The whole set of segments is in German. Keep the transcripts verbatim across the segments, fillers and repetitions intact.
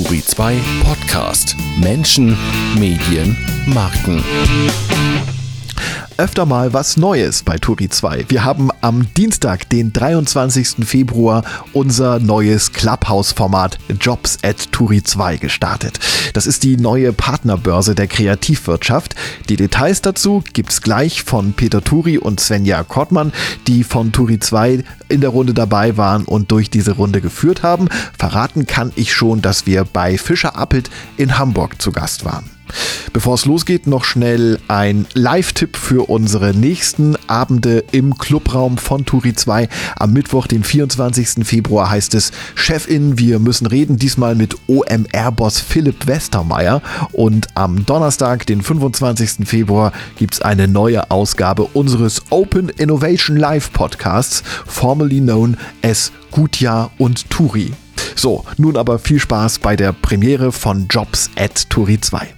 Turi zwei Podcast. Menschen, Medien, Marken. Öfter mal was Neues bei Turi zwei. Wir haben am Dienstag, den dreiundzwanzigsten Februar, unser neues Clubhouse-Format Jobs at Turi zwei gestartet. Das ist die neue Partnerbörse der Kreativwirtschaft. Die Details dazu gibt's gleich von Peter Turi und Svenja Kortmann, die von Turi zwei in der Runde dabei waren und durch diese Runde geführt haben. Verraten kann ich schon, dass wir bei Fischer Appelt in Hamburg zu Gast waren. Bevor es losgeht, noch schnell ein Live-Tipp für unsere nächsten Abende im Clubraum von Turi zwei. Am Mittwoch, den vierundzwanzigsten Februar, heißt es Chefin, wir müssen reden, diesmal mit O M R-Boss Philipp Westermeier. Und am Donnerstag, den fünfundzwanzigsten Februar, gibt es eine neue Ausgabe unseres Open Innovation Live Podcasts, formerly known as Gutjahr und Turi. So, nun aber viel Spaß bei der Premiere von Jobs at Turi zwei.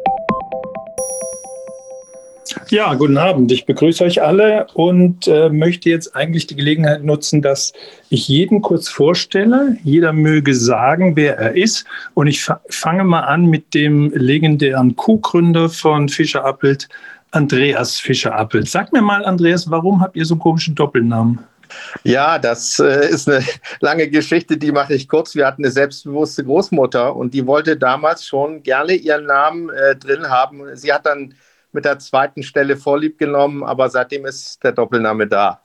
Ja, guten Abend. Ich begrüße euch alle und äh, möchte jetzt eigentlich die Gelegenheit nutzen, dass ich jeden kurz vorstelle. Jeder möge sagen, wer er ist. Und ich fa- fange mal an mit dem legendären Co-Gründer von Fischer Appelt, Andreas Fischer Appelt. Sag mir mal, Andreas, warum habt ihr so einen komischen Doppelnamen? Ja, das äh, ist eine lange Geschichte, die mache ich kurz. Wir hatten eine selbstbewusste Großmutter und die wollte damals schon gerne ihren Namen äh, drin haben. Sie hat dann mit der zweiten Stelle Vorlieb genommen, aber seitdem ist der Doppelname da.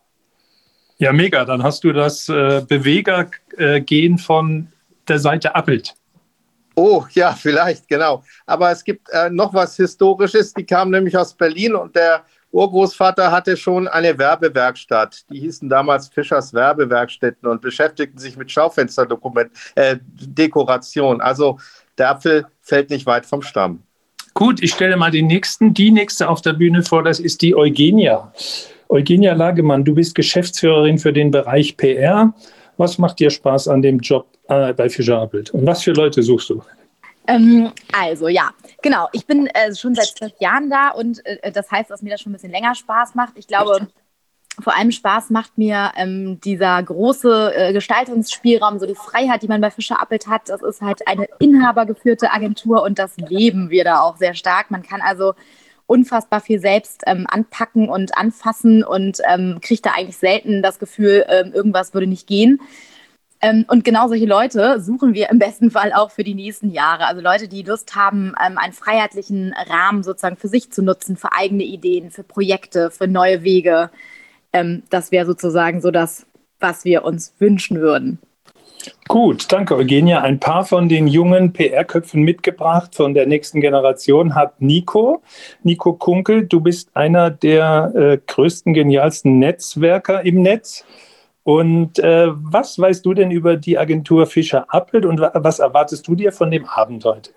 Ja, mega. Dann hast du das äh, Beweger-Gen von der Seite Appelt. Oh, ja, vielleicht, genau. Aber es gibt äh, noch was Historisches. Die kam nämlich aus Berlin und der Urgroßvater hatte schon eine Werbewerkstatt. Die hießen damals Fischers Werbewerkstätten und beschäftigten sich mit Schaufensterdekoration. Äh, also der Apfel fällt nicht weit vom Stamm. Gut, ich stelle mal den nächsten, die nächste auf der Bühne vor, das ist die Eugenia. Eugenia Lagemann, du bist Geschäftsführerin für den Bereich P R. Was macht dir Spaß an dem Job äh, bei Fischer Appelt? Und was für Leute suchst du? Ähm, also ja, genau. Ich bin äh, schon seit zwölf Jahren da und äh, das heißt, dass mir das schon ein bisschen länger Spaß macht. Ich glaube, vor allem Spaß macht mir ähm, dieser große äh, Gestaltungsspielraum, so die Freiheit, die man bei Fischer Appelt hat. Das ist halt eine inhabergeführte Agentur und das leben wir da auch sehr stark. Man kann also unfassbar viel selbst ähm, anpacken und anfassen und ähm, kriegt da eigentlich selten das Gefühl, ähm, irgendwas würde nicht gehen. Ähm, und genau solche Leute suchen wir im besten Fall auch für die nächsten Jahre. Also Leute, die Lust haben, ähm, einen freiheitlichen Rahmen sozusagen für sich zu nutzen, für eigene Ideen, für Projekte, für neue Wege. Ähm, das wäre sozusagen so das, was wir uns wünschen würden. Gut, danke Eugenia. Ein paar von den jungen P R-Köpfen mitgebracht von der nächsten Generation hat Nico. Nico Kunkel, du bist einer der äh, größten, genialsten Netzwerker im Netz. Und äh, was weißt du denn über die Agentur Fischer Appelt und wa- was erwartest du dir von dem Abend heute?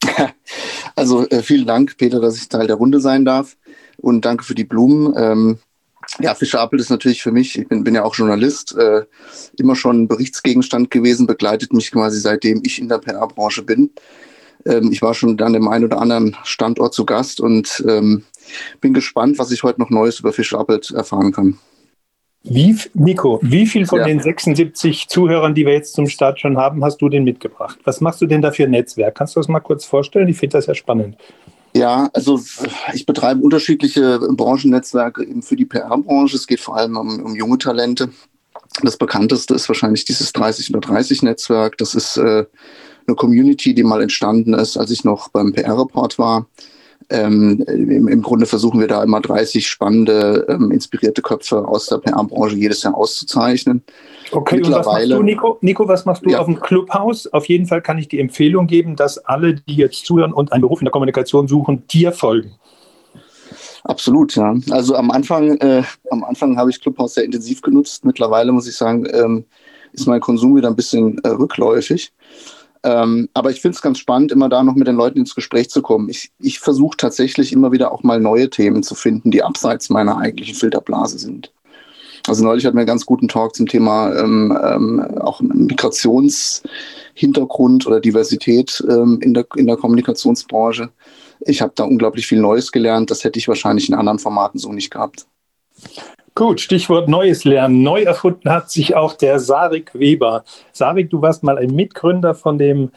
Also äh, vielen Dank, Peter, dass ich Teil der Runde sein darf und danke für die Blumen. Ähm, ja, Fischer Appelt ist natürlich für mich, ich bin, bin ja auch Journalist, äh, immer schon ein Berichtsgegenstand gewesen, begleitet mich quasi seitdem ich in der P R-Branche bin. Ähm, ich war schon an dem einen oder anderen Standort zu Gast und ähm, bin gespannt, was ich heute noch Neues über Fischer Appelt erfahren kann. Wie, Nico, wie viel von Ja. den sechsundsiebzig Zuhörern, die wir jetzt zum Start schon haben, hast du denn mitgebracht? Was machst du denn da für ein Netzwerk? Kannst du das mal kurz vorstellen? Ich finde das ja spannend. Ja, also ich betreibe unterschiedliche Branchennetzwerke eben für die P R-Branche. Es geht vor allem um, um junge Talente. Das bekannteste ist wahrscheinlich dieses dreißig unter dreißig Netzwerk. Das ist äh, eine Community, die mal entstanden ist, als ich noch beim P R-Report war. Ähm, im, Im Grunde versuchen wir da immer dreißig spannende, ähm, inspirierte Köpfe aus der P R-Branche jedes Jahr auszuzeichnen. Okay, und was machst du, Nico? Nico, was machst du Ja. auf dem Clubhouse? Auf jeden Fall kann ich die Empfehlung geben, dass alle, die jetzt zuhören und einen Beruf in der Kommunikation suchen, dir folgen. Absolut, ja. Also am Anfang, äh, am Anfang habe ich Clubhouse sehr intensiv genutzt. Mittlerweile muss ich sagen, ähm, ist mein Konsum wieder ein bisschen äh, rückläufig. Ähm, aber ich finde es ganz spannend, immer da noch mit den Leuten ins Gespräch zu kommen. Ich, ich versuche tatsächlich immer wieder auch mal neue Themen zu finden, die abseits meiner eigentlichen Filterblase sind. Also neulich hatten wir einen ganz guten Talk zum Thema ähm, ähm, auch Migrationshintergrund oder Diversität ähm, in der, in der Kommunikationsbranche. Ich habe da unglaublich viel Neues gelernt. Das hätte ich wahrscheinlich in anderen Formaten so nicht gehabt. Gut, Stichwort Neues lernen. Neu erfunden hat sich auch der Sarik Weber. Sarik, du warst mal ein Mitgründer von dem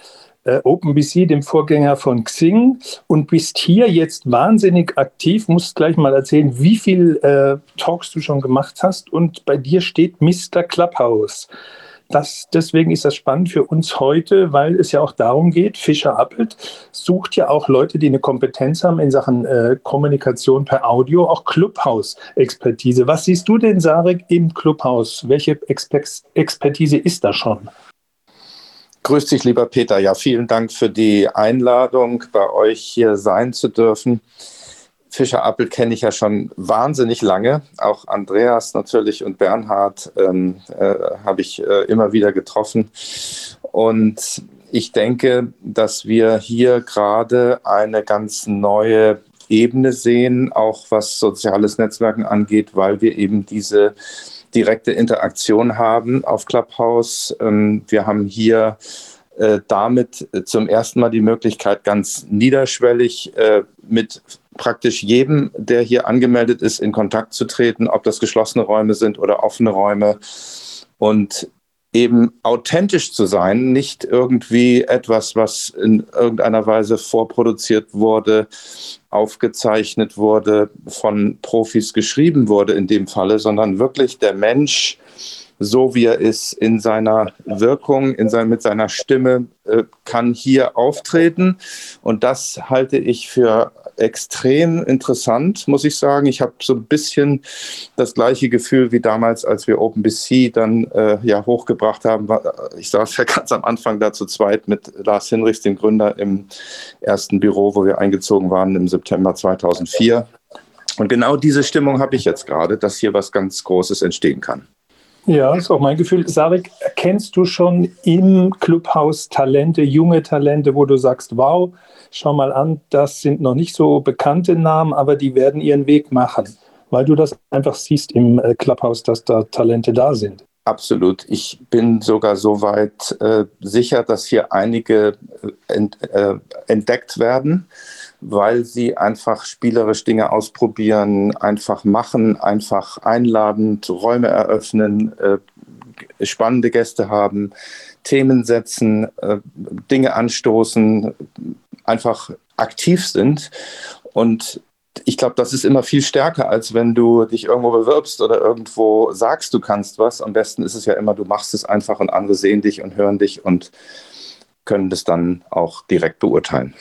äh, OpenBC, dem Vorgänger von Xing, und bist hier jetzt wahnsinnig aktiv. Musst gleich mal erzählen, wie viel äh, Talks du schon gemacht hast, und bei dir steht Mister Clubhouse. Das, deswegen ist das spannend für uns heute, weil es ja auch darum geht, Fischer Appelt sucht ja auch Leute, die eine Kompetenz haben in Sachen äh, Kommunikation per Audio, auch Clubhouse-Expertise. Was siehst du denn, Sarek, im Clubhouse? Welche Exper- Expertise ist da schon? Grüß dich, lieber Peter. Ja, vielen Dank für die Einladung, bei euch hier sein zu dürfen. Fischer Appelt kenne ich ja schon wahnsinnig lange. Auch Andreas natürlich und Bernhard ähm, äh, habe ich äh, immer wieder getroffen. Und ich denke, dass wir hier gerade eine ganz neue Ebene sehen, auch was soziales Netzwerken angeht, weil wir eben diese direkte Interaktion haben auf Clubhouse. Ähm, wir haben hier äh, damit zum ersten Mal die Möglichkeit, ganz niederschwellig äh, mit praktisch jedem, der hier angemeldet ist, in Kontakt zu treten, ob das geschlossene Räume sind oder offene Räume, und eben authentisch zu sein, nicht irgendwie etwas, was in irgendeiner Weise vorproduziert wurde, aufgezeichnet wurde, von Profis geschrieben wurde in dem Falle, sondern wirklich der Mensch, so wie er ist, in seiner Wirkung, in sein, mit seiner Stimme, äh, kann hier auftreten. Und das halte ich für extrem interessant, muss ich sagen. Ich habe so ein bisschen das gleiche Gefühl wie damals, als wir OpenBC dann äh, ja hochgebracht haben. Ich saß ja ganz am Anfang da zu zweit mit Lars Hinrichs, dem Gründer, im ersten Büro, wo wir eingezogen waren im September zweitausendvier. Und genau diese Stimmung habe ich jetzt gerade, dass hier was ganz Großes entstehen kann. Ja, ist auch mein Gefühl. Sarek, erkennst du schon im Clubhouse Talente, junge Talente, wo du sagst, wow, schau mal an, das sind noch nicht so bekannte Namen, aber die werden ihren Weg machen, weil du das einfach siehst im Clubhouse, dass da Talente da sind? Absolut. Ich bin sogar so weit äh, sicher, dass hier einige ent, äh, entdeckt werden, weil sie einfach spielerisch Dinge ausprobieren, einfach machen, einfach einladen, Räume eröffnen, äh, spannende Gäste haben, Themen setzen, äh, Dinge anstoßen, einfach aktiv sind. Und ich glaube, das ist immer viel stärker, als wenn du dich irgendwo bewirbst oder irgendwo sagst, du kannst was. Am besten ist es ja immer, du machst es einfach und andere sehen dich und hören dich und können das dann auch direkt beurteilen.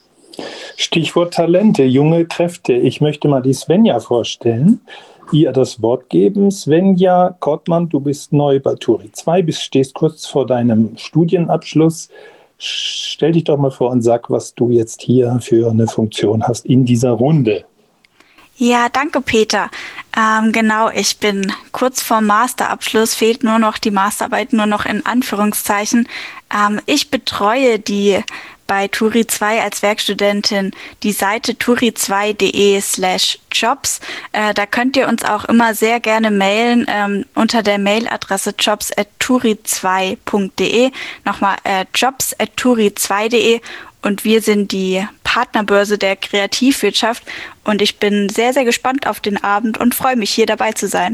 Stichwort Talente, junge Kräfte. Ich möchte mal die Svenja vorstellen, ihr das Wort geben. Svenja Kortmann, du bist neu bei Turi zwei, bist, stehst kurz vor deinem Studienabschluss. Stell dich doch mal vor und sag, was du jetzt hier für eine Funktion hast in dieser Runde. Ja, danke Peter. Ähm, genau, ich bin kurz vorm Masterabschluss, fehlt nur noch die Masterarbeit, nur noch in Anführungszeichen. Ähm, ich betreue die bei Turi zwei als Werkstudentin die Seite turi zwei punkt de slash jobs. Äh, da könnt ihr uns auch immer sehr gerne mailen ähm, unter der Mailadresse jobs at turi zwei punkt de. Nochmal äh, jobs at turi zwei punkt de. Und wir sind die Partnerbörse der Kreativwirtschaft. Und ich bin sehr, sehr gespannt auf den Abend und freue mich, hier dabei zu sein.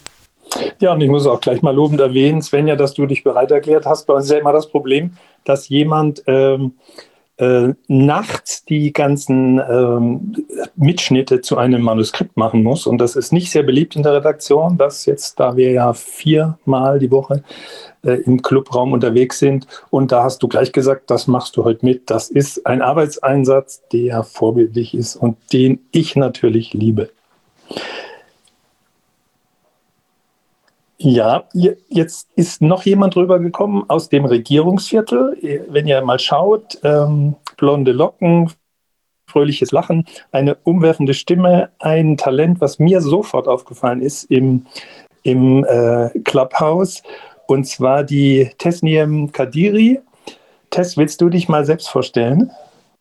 Ja, und ich muss auch gleich mal lobend erwähnen, Svenja, dass du dich bereit erklärt hast. Bei uns ist ja immer das Problem, dass jemand ähm, äh, nachts die ganzen ähm, Mitschnitte zu einem Manuskript machen muss. Und das ist nicht sehr beliebt in der Redaktion, dass jetzt, da wir ja viermal die Woche äh, im Clubraum unterwegs sind, und da hast du gleich gesagt, das machst du heute mit. Das ist ein Arbeitseinsatz, der vorbildlich ist und den ich natürlich liebe. Ja, jetzt ist noch jemand rübergekommen aus dem Regierungsviertel. Wenn ihr mal schaut, ähm, blonde Locken, fröhliches Lachen, eine umwerfende Stimme, ein Talent, was mir sofort aufgefallen ist im, im äh, Clubhouse, und zwar die Tesniem Kadiri. Tess, willst du dich mal selbst vorstellen?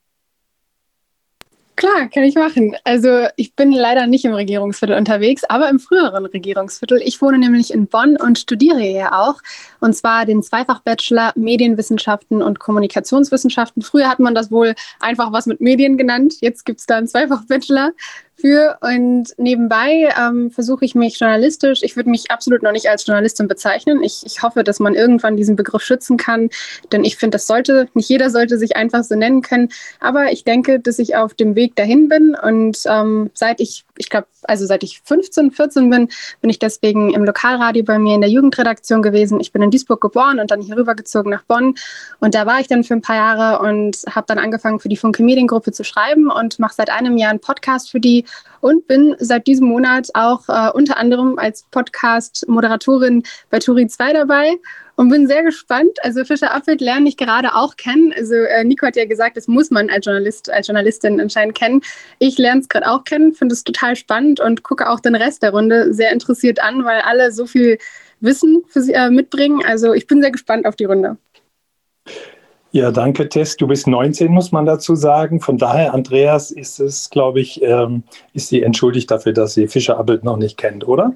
Klar, kann ich machen. Also ich bin leider nicht im Regierungsviertel unterwegs, aber im früheren Regierungsviertel. Ich wohne nämlich in Bonn und studiere hier auch. Und zwar den Zweifach-Bachelor Medienwissenschaften und Kommunikationswissenschaften. Früher hat man das wohl einfach was mit Medien genannt. Jetzt gibt es da einen Zweifach-Bachelor für. Und nebenbei ähm, versuche ich mich journalistisch, ich würde mich absolut noch nicht als Journalistin bezeichnen. Ich, ich hoffe, dass man irgendwann diesen Begriff schützen kann, denn ich finde, das sollte, nicht jeder sollte sich einfach so nennen können. Aber ich denke, dass ich auf dem Weg dahin bin und ähm, seit ich, ich glaube, also seit ich fünfzehn, vierzehn bin, bin ich deswegen im Lokalradio bei mir in der Jugendredaktion gewesen. Ich bin in Duisburg geboren und dann hier rübergezogen nach Bonn. Und da war ich dann für ein paar Jahre und habe dann angefangen, für die Funke Mediengruppe zu schreiben und mache seit einem Jahr einen Podcast für die und bin seit diesem Monat auch äh, unter anderem als Podcast-Moderatorin bei Turi zwei dabei und bin sehr gespannt. Also Fischer Appelt lerne ich gerade auch kennen. Also äh, Nico hat ja gesagt, das muss man als Journalist, als Journalistin anscheinend kennen. Ich lerne es gerade auch kennen, finde es total spannend und gucke auch den Rest der Runde sehr interessiert an, weil alle so viel Wissen für sie äh, mitbringen. Also ich bin sehr gespannt auf die Runde. Ja, danke, Tess. Du bist neunzehn, muss man dazu sagen. Von daher, Andreas, ist es, glaube ich, ähm, ist sie entschuldigt dafür, dass sie Fischer Appelt noch nicht kennt, oder?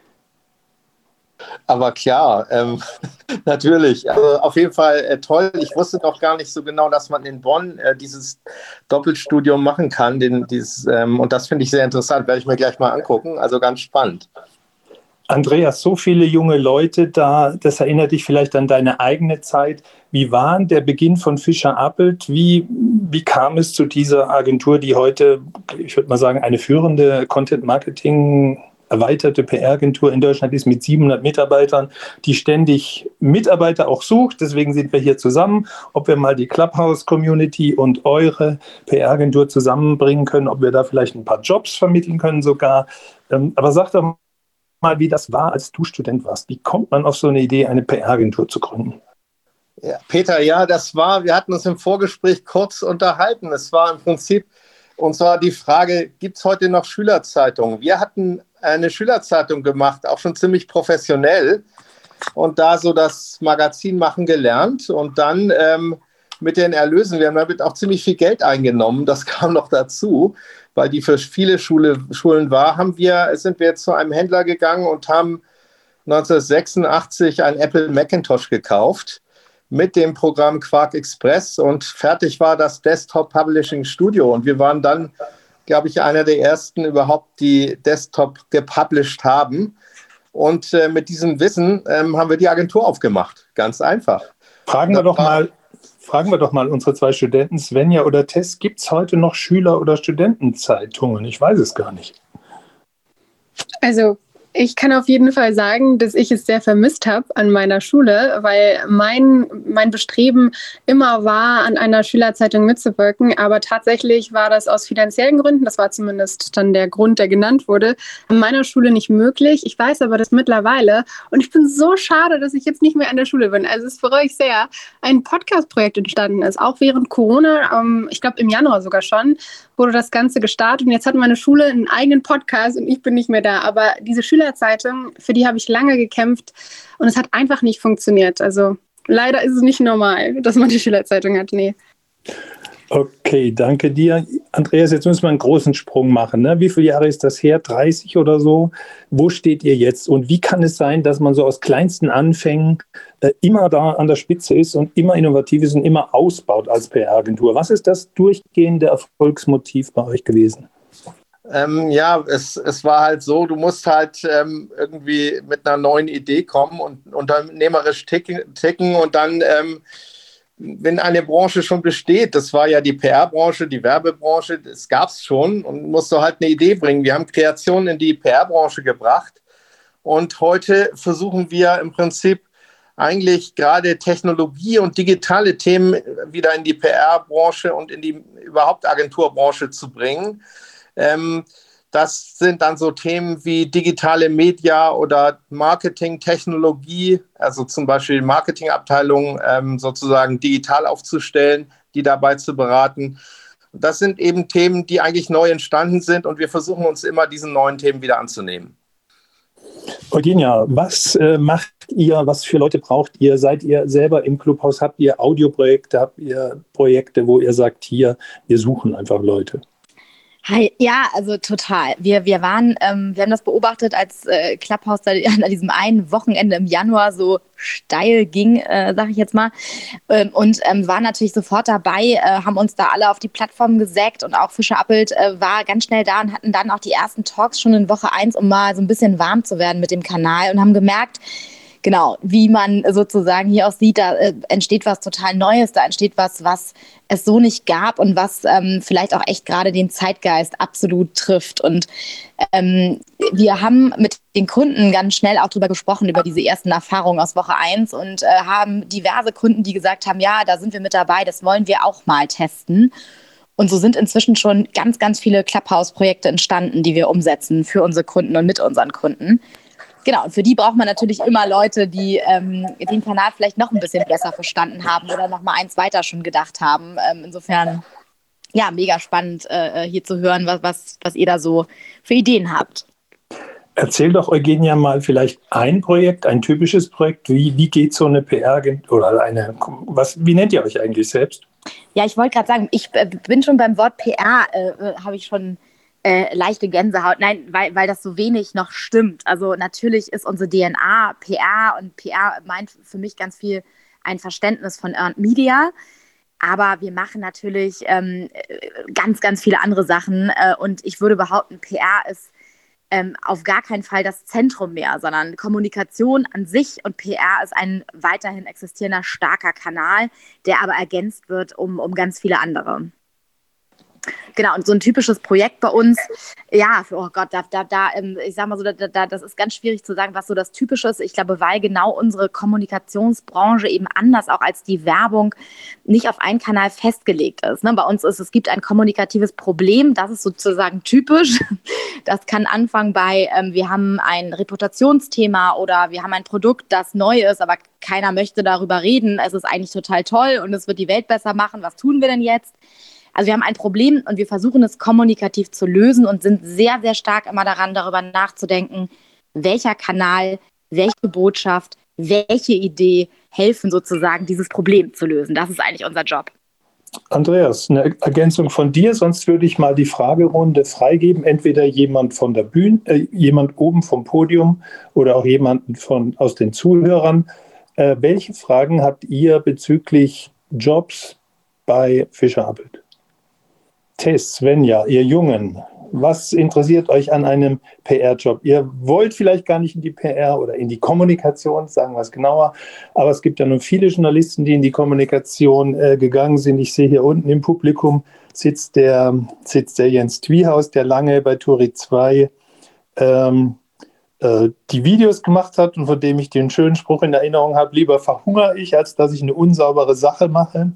Aber klar, ähm, natürlich. Also auf jeden Fall äh, toll. Ich wusste noch gar nicht so genau, dass man in Bonn äh, dieses Doppelstudium machen kann. Den, dieses, ähm, und das finde ich sehr interessant. Werde ich mir gleich mal angucken. Also ganz spannend. Andreas, so viele junge Leute da, das erinnert dich vielleicht an deine eigene Zeit. Wie war der Beginn von Fischer Appelt? Wie, wie kam es zu dieser Agentur, die heute, ich würde mal sagen, eine führende Content-Marketing- erweiterte P R-Agentur in Deutschland ist mit siebenhundert Mitarbeitern, die ständig Mitarbeiter auch sucht. Deswegen sind wir hier zusammen. Ob wir mal die Clubhouse-Community und eure P R-Agentur zusammenbringen können, ob wir da vielleicht ein paar Jobs vermitteln können sogar. Aber sag doch mal, wie das war, als du Student warst. Wie kommt man auf so eine Idee, eine P R-Agentur zu gründen? Ja, Peter, ja, das war, wir hatten uns im Vorgespräch kurz unterhalten. Es war im Prinzip, und zwar die Frage, gibt es heute noch Schülerzeitungen? Wir hatten eine Schülerzeitung gemacht, auch schon ziemlich professionell und da so das Magazin machen gelernt und dann ähm, mit den Erlösen, wir haben damit auch ziemlich viel Geld eingenommen, das kam noch dazu, weil die für viele Schule, Schulen war, haben wir, sind wir jetzt zu einem Händler gegangen und haben neunzehnhundertsechsundachtzig ein Apple Macintosh gekauft mit dem Programm Quark Express und fertig war das Desktop Publishing Studio und wir waren dann, glaube ich, einer der ersten überhaupt, die Desktop gepublished haben. Und äh, mit diesem Wissen ähm, haben wir die Agentur aufgemacht. Ganz einfach. Fragen wir, doch mal, fragen wir doch mal unsere zwei Studenten, Svenja oder Tess, gibt es heute noch Schüler- oder Studentenzeitungen? Ich weiß es gar nicht. Also ich kann auf jeden Fall sagen, dass ich es sehr vermisst habe an meiner Schule, weil mein, mein Bestreben immer war, an einer Schülerzeitung mitzuwirken. Aber tatsächlich war das aus finanziellen Gründen, das war zumindest dann der Grund, der genannt wurde, an meiner Schule nicht möglich. Ich weiß aber das mittlerweile und ich bin so schade, dass ich jetzt nicht mehr an der Schule bin. Also es bereue ich sehr, ein Podcast-Projekt entstanden ist, auch während Corona, ähm, ich glaube im Januar sogar schon, wurde das Ganze gestartet und jetzt hat meine Schule einen eigenen Podcast und ich bin nicht mehr da. Aber diese Schülerzeitung, für die habe ich lange gekämpft und es hat einfach nicht funktioniert. Also leider ist es nicht normal, dass man die Schülerzeitung hat. Nee. Okay, danke dir. Andreas, jetzt müssen wir einen großen Sprung machen. Ne? Wie viele Jahre ist das her? dreißig oder so? Wo steht ihr jetzt? Und wie kann es sein, dass man so aus kleinsten Anfängen äh, immer da an der Spitze ist und immer innovativ ist und immer ausbaut als P R-Agentur? Was ist das durchgehende Erfolgsmotiv bei euch gewesen? Ähm, ja, es, es war halt so, du musst halt ähm, irgendwie mit einer neuen Idee kommen und unternehmerisch ticken, ticken und dann... Ähm, wenn eine Branche schon besteht, das war ja die P R-Branche, die Werbebranche, das gab es schon und musst du halt eine Idee bringen. Wir haben Kreationen in die P R-Branche gebracht und heute versuchen wir im Prinzip eigentlich gerade Technologie und digitale Themen wieder in die P R-Branche und in die überhaupt Agenturbranche zu bringen. Ähm, Das sind dann so Themen wie digitale Media oder Marketing-Technologie, also zum Beispiel Marketingabteilungen ähm, sozusagen digital aufzustellen, die dabei zu beraten. Das sind eben Themen, die eigentlich neu entstanden sind und wir versuchen uns immer diesen neuen Themen wieder anzunehmen. Eugenia, was äh, macht ihr, was für Leute braucht ihr? Seid ihr selber im Clubhaus? Habt ihr Audioprojekte? Habt ihr Projekte, wo ihr sagt, hier, wir suchen einfach Leute? Hi, ja, also total. Wir, wir waren, ähm, wir haben das beobachtet, als äh, Clubhouse da an diesem einen Wochenende im Januar so steil ging, äh, sag ich jetzt mal. Ähm, und ähm, waren natürlich sofort dabei, äh, haben uns da alle auf die Plattform gesägt und auch Fischer Appelt äh, war ganz schnell da und hatten dann auch die ersten Talks schon in Woche eins, um mal so ein bisschen warm zu werden mit dem Kanal und haben gemerkt, genau, wie man sozusagen hier auch sieht, da äh, entsteht was total Neues, da entsteht was, was es so nicht gab und was ähm, vielleicht auch echt gerade den Zeitgeist absolut trifft. Und ähm, wir haben mit den Kunden ganz schnell auch drüber gesprochen, über diese ersten Erfahrungen aus Woche eins und äh, haben diverse Kunden, die gesagt haben, ja, da sind wir mit dabei, das wollen wir auch mal testen. Und so sind inzwischen schon ganz, ganz viele Clubhouse-Projekte entstanden, die wir umsetzen für unsere Kunden und mit unseren Kunden. Genau, und für die braucht man natürlich immer Leute, die ähm, den Kanal vielleicht noch ein bisschen besser verstanden haben oder noch mal eins weiter schon gedacht haben. Ähm, insofern, ja, mega spannend äh, hier zu hören, was, was, was ihr da so für Ideen habt. Erzähl doch, Eugenia, mal vielleicht ein Projekt, ein typisches Projekt. Wie, wie geht so eine P R oder eine, was, wie nennt ihr euch eigentlich selbst? Ja, ich wollte gerade sagen, ich äh, bin schon beim Wort P R, äh, habe ich schon Äh, leichte Gänsehaut. Nein, weil, weil das so wenig noch stimmt. Also natürlich ist unsere D N A P R und P R meint für mich ganz viel ein Verständnis von Earned Media. Aber wir machen natürlich ähm, ganz, ganz viele andere Sachen. Äh, und ich würde behaupten, P R ist ähm, auf gar keinen Fall das Zentrum mehr, sondern Kommunikation an sich und P R ist ein weiterhin existierender, starker Kanal, der aber ergänzt wird um, um ganz viele andere. Genau, und so ein typisches Projekt bei uns, ja, oh Gott, da, da, da ich sag mal so, da, da, das ist ganz schwierig zu sagen, was so das Typische ist. Ich glaube, weil genau unsere Kommunikationsbranche eben anders auch als die Werbung nicht auf einen Kanal festgelegt ist. Ne? Bei uns ist, es gibt ein kommunikatives Problem, das ist sozusagen typisch. Das kann anfangen bei, ähm, wir haben ein Reputationsthema oder wir haben ein Produkt, das neu ist, aber keiner möchte darüber reden. Es ist eigentlich total toll und es wird die Welt besser machen. Was tun wir denn jetzt? Also wir haben ein Problem und wir versuchen es kommunikativ zu lösen und sind sehr, sehr stark immer daran, darüber nachzudenken, welcher Kanal, welche Botschaft, welche Idee helfen sozusagen, dieses Problem zu lösen. Das ist eigentlich unser Job. Andreas, eine Ergänzung von dir, sonst würde ich mal die Fragerunde freigeben. Entweder jemand von der Bühne, äh, jemand oben vom Podium oder auch jemanden von, aus den Zuhörern. Äh, welche Fragen habt ihr bezüglich Jobs bei Fischer Appelt? Tess, Svenja, ihr Jungen, was interessiert euch an einem P R-Job? Ihr wollt vielleicht gar nicht in die P R oder in die Kommunikation, sagen wir es genauer, aber es gibt ja nun viele Journalisten, die in die Kommunikation äh, gegangen sind. Ich sehe hier unten im Publikum sitzt der, sitzt der Jens Twiehaus, der lange bei Turi zwei ähm, äh, die Videos gemacht hat und von dem ich den schönen Spruch in Erinnerung habe, lieber verhungere ich, als dass ich eine unsaubere Sache mache.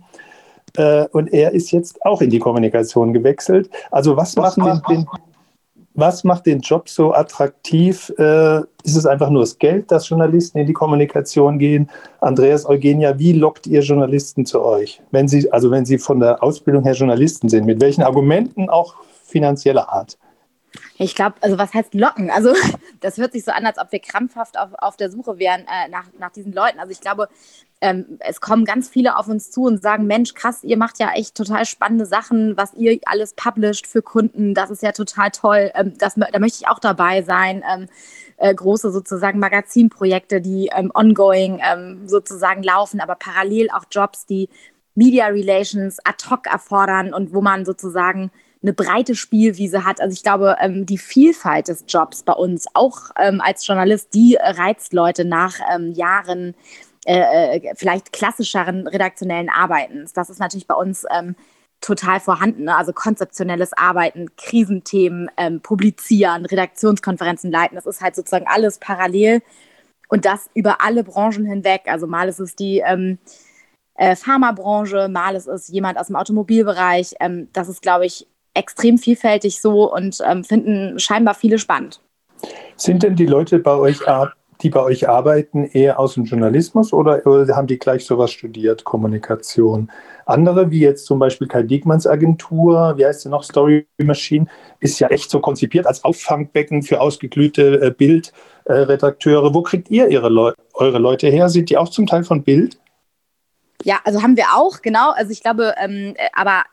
Und er ist jetzt auch in die Kommunikation gewechselt. Also was, was, macht, den, was macht den Job so attraktiv? Äh, ist es einfach nur das Geld, dass Journalisten in die Kommunikation gehen? Andreas, Eugenia, wie lockt ihr Journalisten zu euch? Wenn sie, also wenn sie von der Ausbildung her Journalisten sind, mit welchen Argumenten, auch finanzieller Art? Ich glaube, also was heißt locken? Also das hört sich so an, als ob wir krampfhaft auf, auf der Suche wären äh, nach, nach diesen Leuten. Also ich glaube, ähm, es kommen ganz viele auf uns zu und sagen, Mensch, krass, ihr macht ja echt total spannende Sachen, was ihr alles publisht für Kunden. Das ist ja total toll. Ähm, das, da möchte ich auch dabei sein. Ähm, äh, große sozusagen Magazinprojekte, die ähm, ongoing ähm, sozusagen laufen, aber parallel auch Jobs, die Media Relations ad hoc erfordern und wo man sozusagen eine breite Spielwiese hat. Also ich glaube, ähm, die Vielfalt des Jobs bei uns, auch ähm, als Journalist, die reizt Leute nach ähm, Jahren äh, vielleicht klassischeren redaktionellen Arbeitens. Das ist natürlich bei uns ähm, total vorhanden. Ne? Also konzeptionelles Arbeiten, Krisenthemen, ähm, publizieren, Redaktionskonferenzen leiten. Das ist halt sozusagen alles parallel und das über alle Branchen hinweg. Also mal ist es die ähm, äh, Pharmabranche, mal ist es jemand aus dem Automobilbereich. Ähm, das ist, glaube ich, extrem vielfältig so und ähm, finden scheinbar viele spannend. Sind denn die Leute bei euch, die bei euch arbeiten, eher aus dem Journalismus oder, oder haben die gleich sowas studiert, Kommunikation? Andere, wie jetzt zum Beispiel Kai Diekmanns Agentur, wie heißt sie noch, Story Machine, ist ja echt so konzipiert als Auffangbecken für ausgeglühte äh, Bildredakteure. Äh, Wo kriegt ihr ihre Leu- eure Leute her? Sind die auch zum Teil von Bild? Ja, also haben wir auch, genau. Also ich glaube, ähm, aber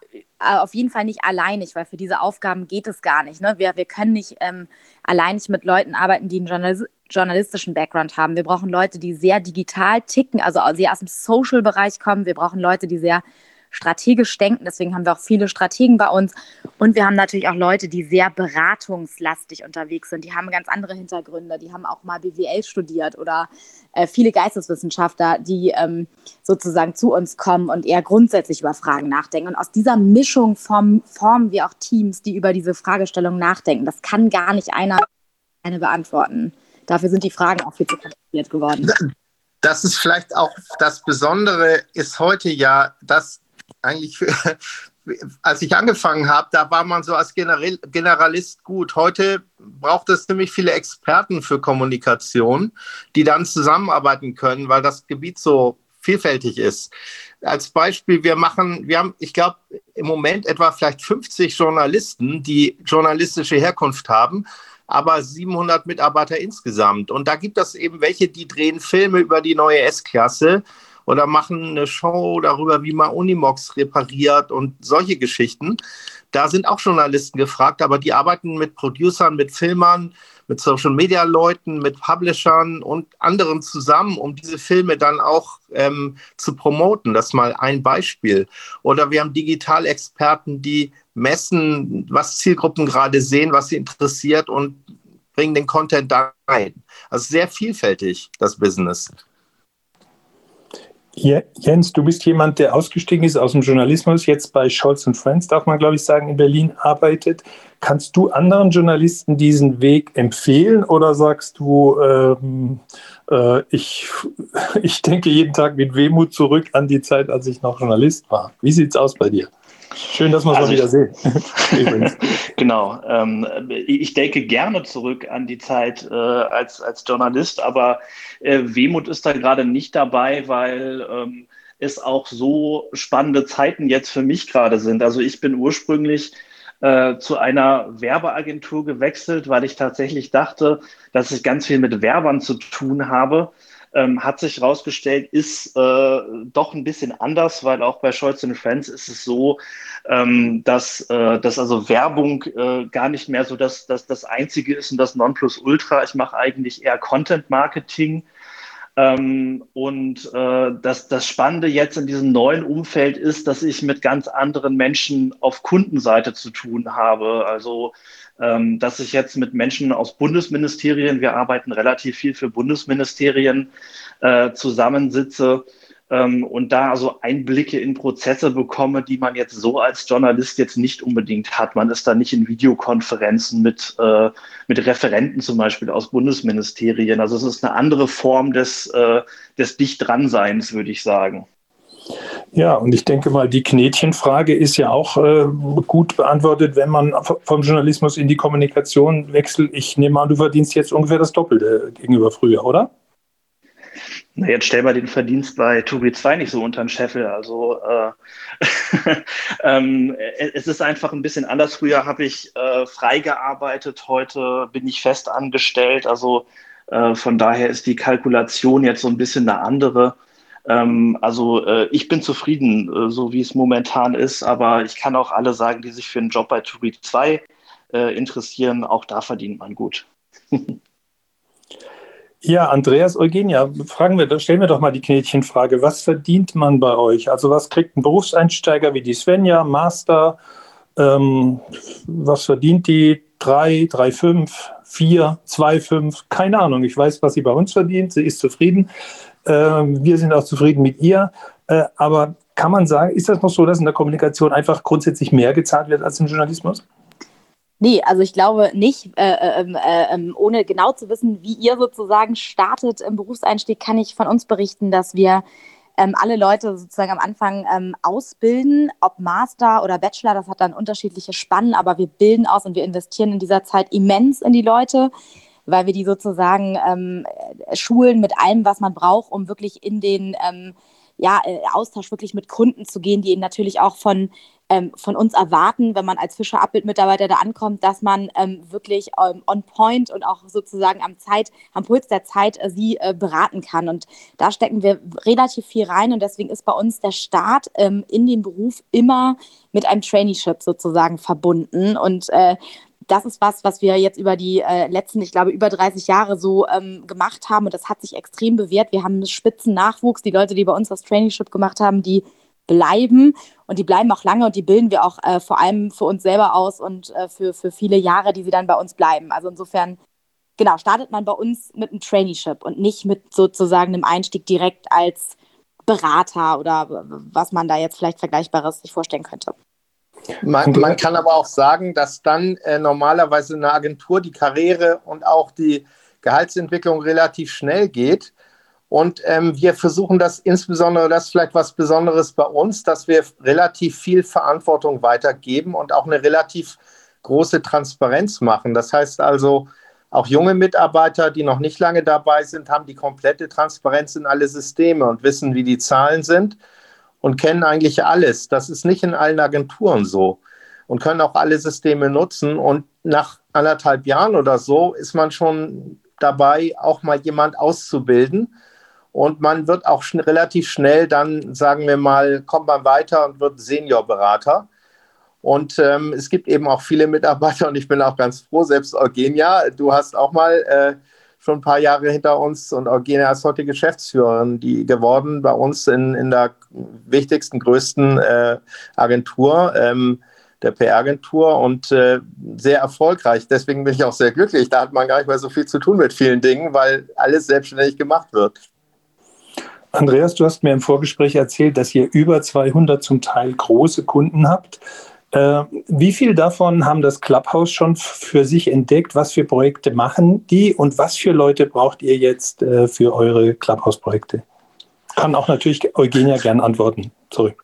äh, auf jeden Fall nicht alleinig, weil für diese Aufgaben geht es gar nicht. Ne? Wir, wir können nicht ähm, alleinig mit Leuten arbeiten, die einen Journalis- journalistischen Background haben. Wir brauchen Leute, die sehr digital ticken, also sehr aus dem Social-Bereich kommen. Wir brauchen Leute, die sehr strategisch denken. Deswegen haben wir auch viele Strategen bei uns. Und wir haben natürlich auch Leute, die sehr beratungslastig unterwegs sind. Die haben ganz andere Hintergründe. Die haben auch mal B W L studiert oder äh, viele Geisteswissenschaftler, die ähm, sozusagen zu uns kommen und eher grundsätzlich über Fragen nachdenken. Und aus dieser Mischung form, formen wir auch Teams, die über diese Fragestellung nachdenken. Das kann gar nicht einer eine beantworten. Dafür sind die Fragen auch viel zu kompliziert geworden. Das ist vielleicht auch das Besondere, ist heute ja, dass eigentlich, als ich angefangen habe, da war man so als General, Generalist gut. Heute braucht es ziemlich viele Experten für Kommunikation, die dann zusammenarbeiten können, weil das Gebiet so vielfältig ist. Als Beispiel, wir machen, wir haben, ich glaube, im Moment etwa vielleicht fünfzig Journalisten, die journalistische Herkunft haben, aber siebenhundert Mitarbeiter insgesamt. Und da gibt es eben welche, die drehen Filme über die neue S-Klasse oder machen eine Show darüber, wie man Unimox repariert und solche Geschichten. Da sind auch Journalisten gefragt, aber die arbeiten mit Producern, mit Filmern, mit Social-Media-Leuten, mit Publishern und anderen zusammen, um diese Filme dann auch ähm, zu promoten. Das ist mal ein Beispiel. Oder wir haben Digitalexperten, die messen, was Zielgruppen gerade sehen, was sie interessiert und bringen den Content da rein. Also sehr vielfältig, das Business. Jens, du bist jemand, der ausgestiegen ist aus dem Journalismus, jetzt bei Scholz und Friends, darf man glaube ich sagen, in Berlin arbeitet. Kannst du anderen Journalisten diesen Weg empfehlen oder sagst du, ähm, äh, ich, ich denke jeden Tag mit Wehmut zurück an die Zeit, als ich noch Journalist war? Wie sieht's aus bei dir? Schön, dass wir es also mal wieder sehen. Genau. Ähm, ich denke gerne zurück an die Zeit äh, als, als Journalist, aber äh, Wehmut ist da gerade nicht dabei, weil ähm, es auch so spannende Zeiten jetzt für mich gerade sind. Also ich bin ursprünglich äh, zu einer Werbeagentur gewechselt, weil ich tatsächlich dachte, dass ich ganz viel mit Werbern zu tun habe. Ähm, hat sich herausgestellt, ist äh, doch ein bisschen anders, weil auch bei Scholz und Friends ist es so, ähm, dass, äh, dass also Werbung äh, gar nicht mehr so das, das, das Einzige ist und das Nonplusultra. Ich mache eigentlich eher Content-Marketing. Ähm, und äh, das, das Spannende jetzt in diesem neuen Umfeld ist, dass ich mit ganz anderen Menschen auf Kundenseite zu tun habe. Also ähm, dass ich jetzt mit Menschen aus Bundesministerien, wir arbeiten relativ viel für Bundesministerien, äh, zusammensitze ähm, und da also Einblicke in Prozesse bekomme, die man jetzt so als Journalist jetzt nicht unbedingt hat. Man ist da nicht in Videokonferenzen mit, äh, mit Referenten zum Beispiel aus Bundesministerien. Also es ist eine andere Form des, äh, des Dicht-Dran-Seins, würde ich sagen. Ja, und ich denke mal, die Knetchenfrage ist ja auch äh, gut beantwortet, wenn man vom Journalismus in die Kommunikation wechselt. Ich nehme an, du verdienst jetzt ungefähr das Doppelte gegenüber früher, oder? Na, jetzt stell mal den Verdienst bei Turi zwei nicht so unter den Scheffel. Also äh, ähm, es ist einfach ein bisschen anders. Früher habe ich äh, frei gearbeitet, heute bin ich fest angestellt. Also äh, von daher ist die Kalkulation jetzt so ein bisschen eine andere. Ähm, also äh, ich bin zufrieden, äh, so wie es momentan ist, aber ich kann auch alle sagen, die sich für einen Job bei Turi zwei äh, interessieren, auch da verdient man gut. Ja, Andreas, Eugenia, fragen wir, stellen wir doch mal die Knetchenfrage. Was verdient man bei euch? Also was kriegt ein Berufseinsteiger wie die Svenja, Master? Ähm, was verdient die? Drei, drei, fünf, vier, zwei, fünf? Keine Ahnung. Ich weiß, was sie bei uns verdient. Sie ist zufrieden. Ähm, wir sind auch zufrieden mit ihr. Äh, aber kann man sagen, ist das noch so, dass in der Kommunikation einfach grundsätzlich mehr gezahlt wird als im Journalismus? Nee, also ich glaube nicht. Äh, äh, äh, ohne genau zu wissen, wie ihr sozusagen startet im Berufseinstieg, kann ich von uns berichten, dass wir ähm, alle Leute sozusagen am Anfang ähm, ausbilden, ob Master oder Bachelor, das hat dann unterschiedliche Spannen, aber wir bilden aus und wir investieren in dieser Zeit immens in die Leute, weil wir die sozusagen ähm, schulen mit allem, was man braucht, um wirklich in den ähm, ja, Austausch wirklich mit Kunden zu gehen, die eben natürlich auch von ähm, von uns erwarten, wenn man als Fischer-Abbild-Mitarbeiter da ankommt, dass man ähm, wirklich ähm, on point und auch sozusagen am Zeit, am Puls der Zeit äh, sie äh, beraten kann. Und da stecken wir relativ viel rein und deswegen ist bei uns der Start ähm, in den Beruf immer mit einem Traineeship sozusagen verbunden. Und äh, das ist was, was wir jetzt über die äh, letzten, ich glaube, über dreißig Jahre so ähm, gemacht haben und das hat sich extrem bewährt. Wir haben einen spitzen Nachwuchs. Die Leute, die bei uns das Traineeship gemacht haben, die bleiben und die bleiben auch lange und die bilden wir auch äh, vor allem für uns selber aus und äh, für, für viele Jahre, die sie dann bei uns bleiben. Also insofern, genau, startet man bei uns mit einem Traineeship und nicht mit sozusagen einem Einstieg direkt als Berater oder was man da jetzt vielleicht Vergleichbares sich vorstellen könnte. Man, man kann aber auch sagen, dass dann äh, normalerweise in einer Agentur die Karriere und auch die Gehaltsentwicklung relativ schnell geht. Und ähm, wir versuchen das insbesondere, das ist vielleicht was Besonderes bei uns, dass wir relativ viel Verantwortung weitergeben und auch eine relativ große Transparenz machen. Das heißt also, auch junge Mitarbeiter, die noch nicht lange dabei sind, haben die komplette Transparenz in alle Systeme und wissen, wie die Zahlen sind. Und kennen eigentlich alles. Das ist nicht in allen Agenturen so. Und können auch alle Systeme nutzen. Und nach anderthalb Jahren oder so ist man schon dabei, auch mal jemand auszubilden. Und man wird auch schn- relativ schnell dann, sagen wir mal, kommt man weiter und wird Seniorberater. Und ähm, es gibt eben auch viele Mitarbeiter und ich bin auch ganz froh, selbst Eugenia, du hast auch mal äh, schon ein paar Jahre hinter uns und Eugenia ist heute Geschäftsführerin die geworden bei uns in, in der wichtigsten, größten äh, Agentur, ähm, der P R-Agentur und äh, sehr erfolgreich. Deswegen bin ich auch sehr glücklich. Da hat man gar nicht mehr so viel zu tun mit vielen Dingen, weil alles selbstständig gemacht wird. Andreas, du hast mir im Vorgespräch erzählt, dass ihr über zweihundert zum Teil große Kunden habt. Äh, wie viel davon haben das Clubhouse schon f- für sich entdeckt? Was für Projekte machen die und was für Leute braucht ihr jetzt äh, für eure Clubhouse-Projekte? Kann auch natürlich Eugenia gern antworten. Sorry.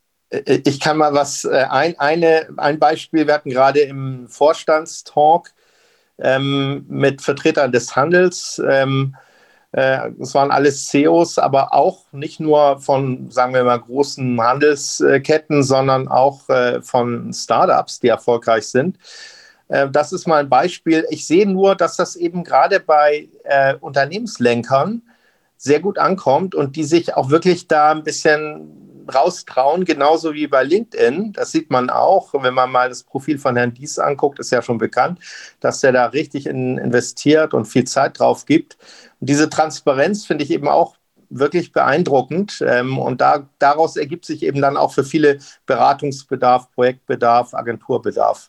Ich kann mal was, äh, ein, eine, ein Beispiel, wir hatten gerade im Vorstandstalk ähm, mit Vertretern des Handels, ähm, äh, es waren alles C E Os, aber auch nicht nur von, sagen wir mal, großen Handelsketten, sondern auch äh, von Startups, die erfolgreich sind. Äh, das ist mal ein Beispiel. Ich sehe nur, dass das eben gerade bei äh, Unternehmenslenkern sehr gut ankommt und die sich auch wirklich da ein bisschen raustrauen, genauso wie bei LinkedIn. Das sieht man auch, wenn man mal das Profil von Herrn Dies anguckt, ist ja schon bekannt, dass der da richtig in, investiert und viel Zeit drauf gibt. Und diese Transparenz finde ich eben auch wirklich beeindruckend. Ähm, und da, daraus ergibt sich eben dann auch für viele Beratungsbedarf, Projektbedarf, Agenturbedarf.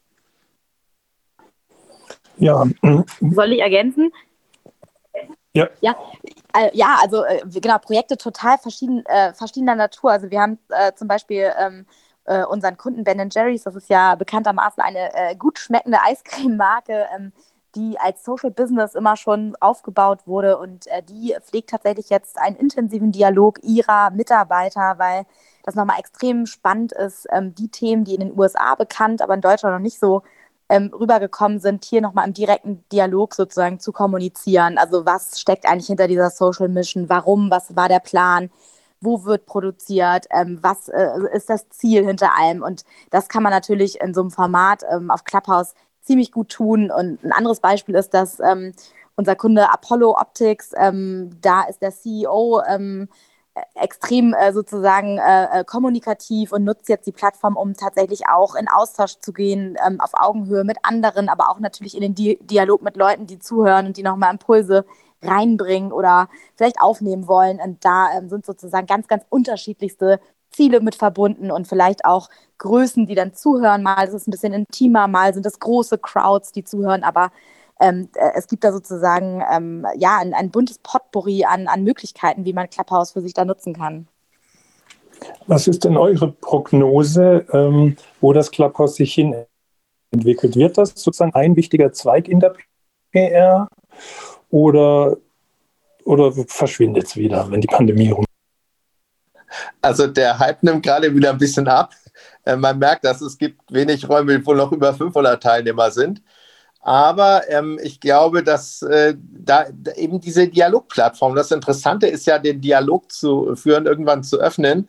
Ja. Soll ich ergänzen? Ja. Ja, äh, ja, also äh, genau, Projekte total verschieden, äh, verschiedener Natur. Also wir haben äh, zum Beispiel ähm, äh, unseren Kunden Ben and Jerry's, das ist ja bekanntermaßen eine äh, gut schmeckende Eiscreme-Marke, ähm, die als Social Business immer schon aufgebaut wurde und äh, die pflegt tatsächlich jetzt einen intensiven Dialog ihrer Mitarbeiter, weil das nochmal extrem spannend ist, ähm, die Themen, die in den U S A bekannt, aber in Deutschland noch nicht so ähm, rübergekommen sind, hier nochmal im direkten Dialog sozusagen zu kommunizieren. Also was steckt eigentlich hinter dieser Social Mission? Warum? Was war der Plan? Wo wird produziert? Ähm, was äh, ist das Ziel hinter allem? Und das kann man natürlich in so einem Format ähm, auf Clubhouse ziemlich gut tun. Und ein anderes Beispiel ist, dass ähm, unser Kunde Apollo Optics, ähm, da ist der C E O ähm, extrem äh, sozusagen äh, kommunikativ und nutzt jetzt die Plattform, um tatsächlich auch in Austausch zu gehen, ähm, auf Augenhöhe mit anderen, aber auch natürlich in den Di- Dialog mit Leuten, die zuhören und die nochmal Impulse reinbringen oder vielleicht aufnehmen wollen. Und da ähm, sind sozusagen ganz, ganz unterschiedlichste Ziele mit verbunden und vielleicht auch Größen, die dann zuhören. Mal ist es ein bisschen intimer, mal sind es große Crowds, die zuhören, aber ähm, es gibt da sozusagen ähm, ja, ein, ein buntes Potpourri an, an Möglichkeiten, wie man Clubhouse für sich da nutzen kann. Was ist denn eure Prognose, ähm, wo das Clubhouse sich hin entwickelt? Wird das sozusagen ein wichtiger Zweig in der P R oder, oder verschwindet es wieder, wenn die Pandemie rum? Also der Hype nimmt gerade wieder ein bisschen ab. Äh, man merkt, dass es gibt wenig Räume, wo noch über fünfhundert Teilnehmer sind. Aber ähm, ich glaube, dass äh, da eben diese Dialogplattform, das Interessante ist ja, den Dialog zu führen, irgendwann zu öffnen.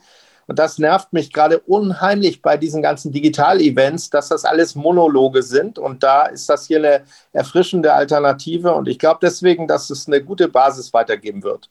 Und das nervt mich gerade unheimlich bei diesen ganzen Digital-Events, dass das alles Monologe sind. Und da ist das hier eine erfrischende Alternative. Und ich glaube deswegen, dass es eine gute Basis weitergeben wird.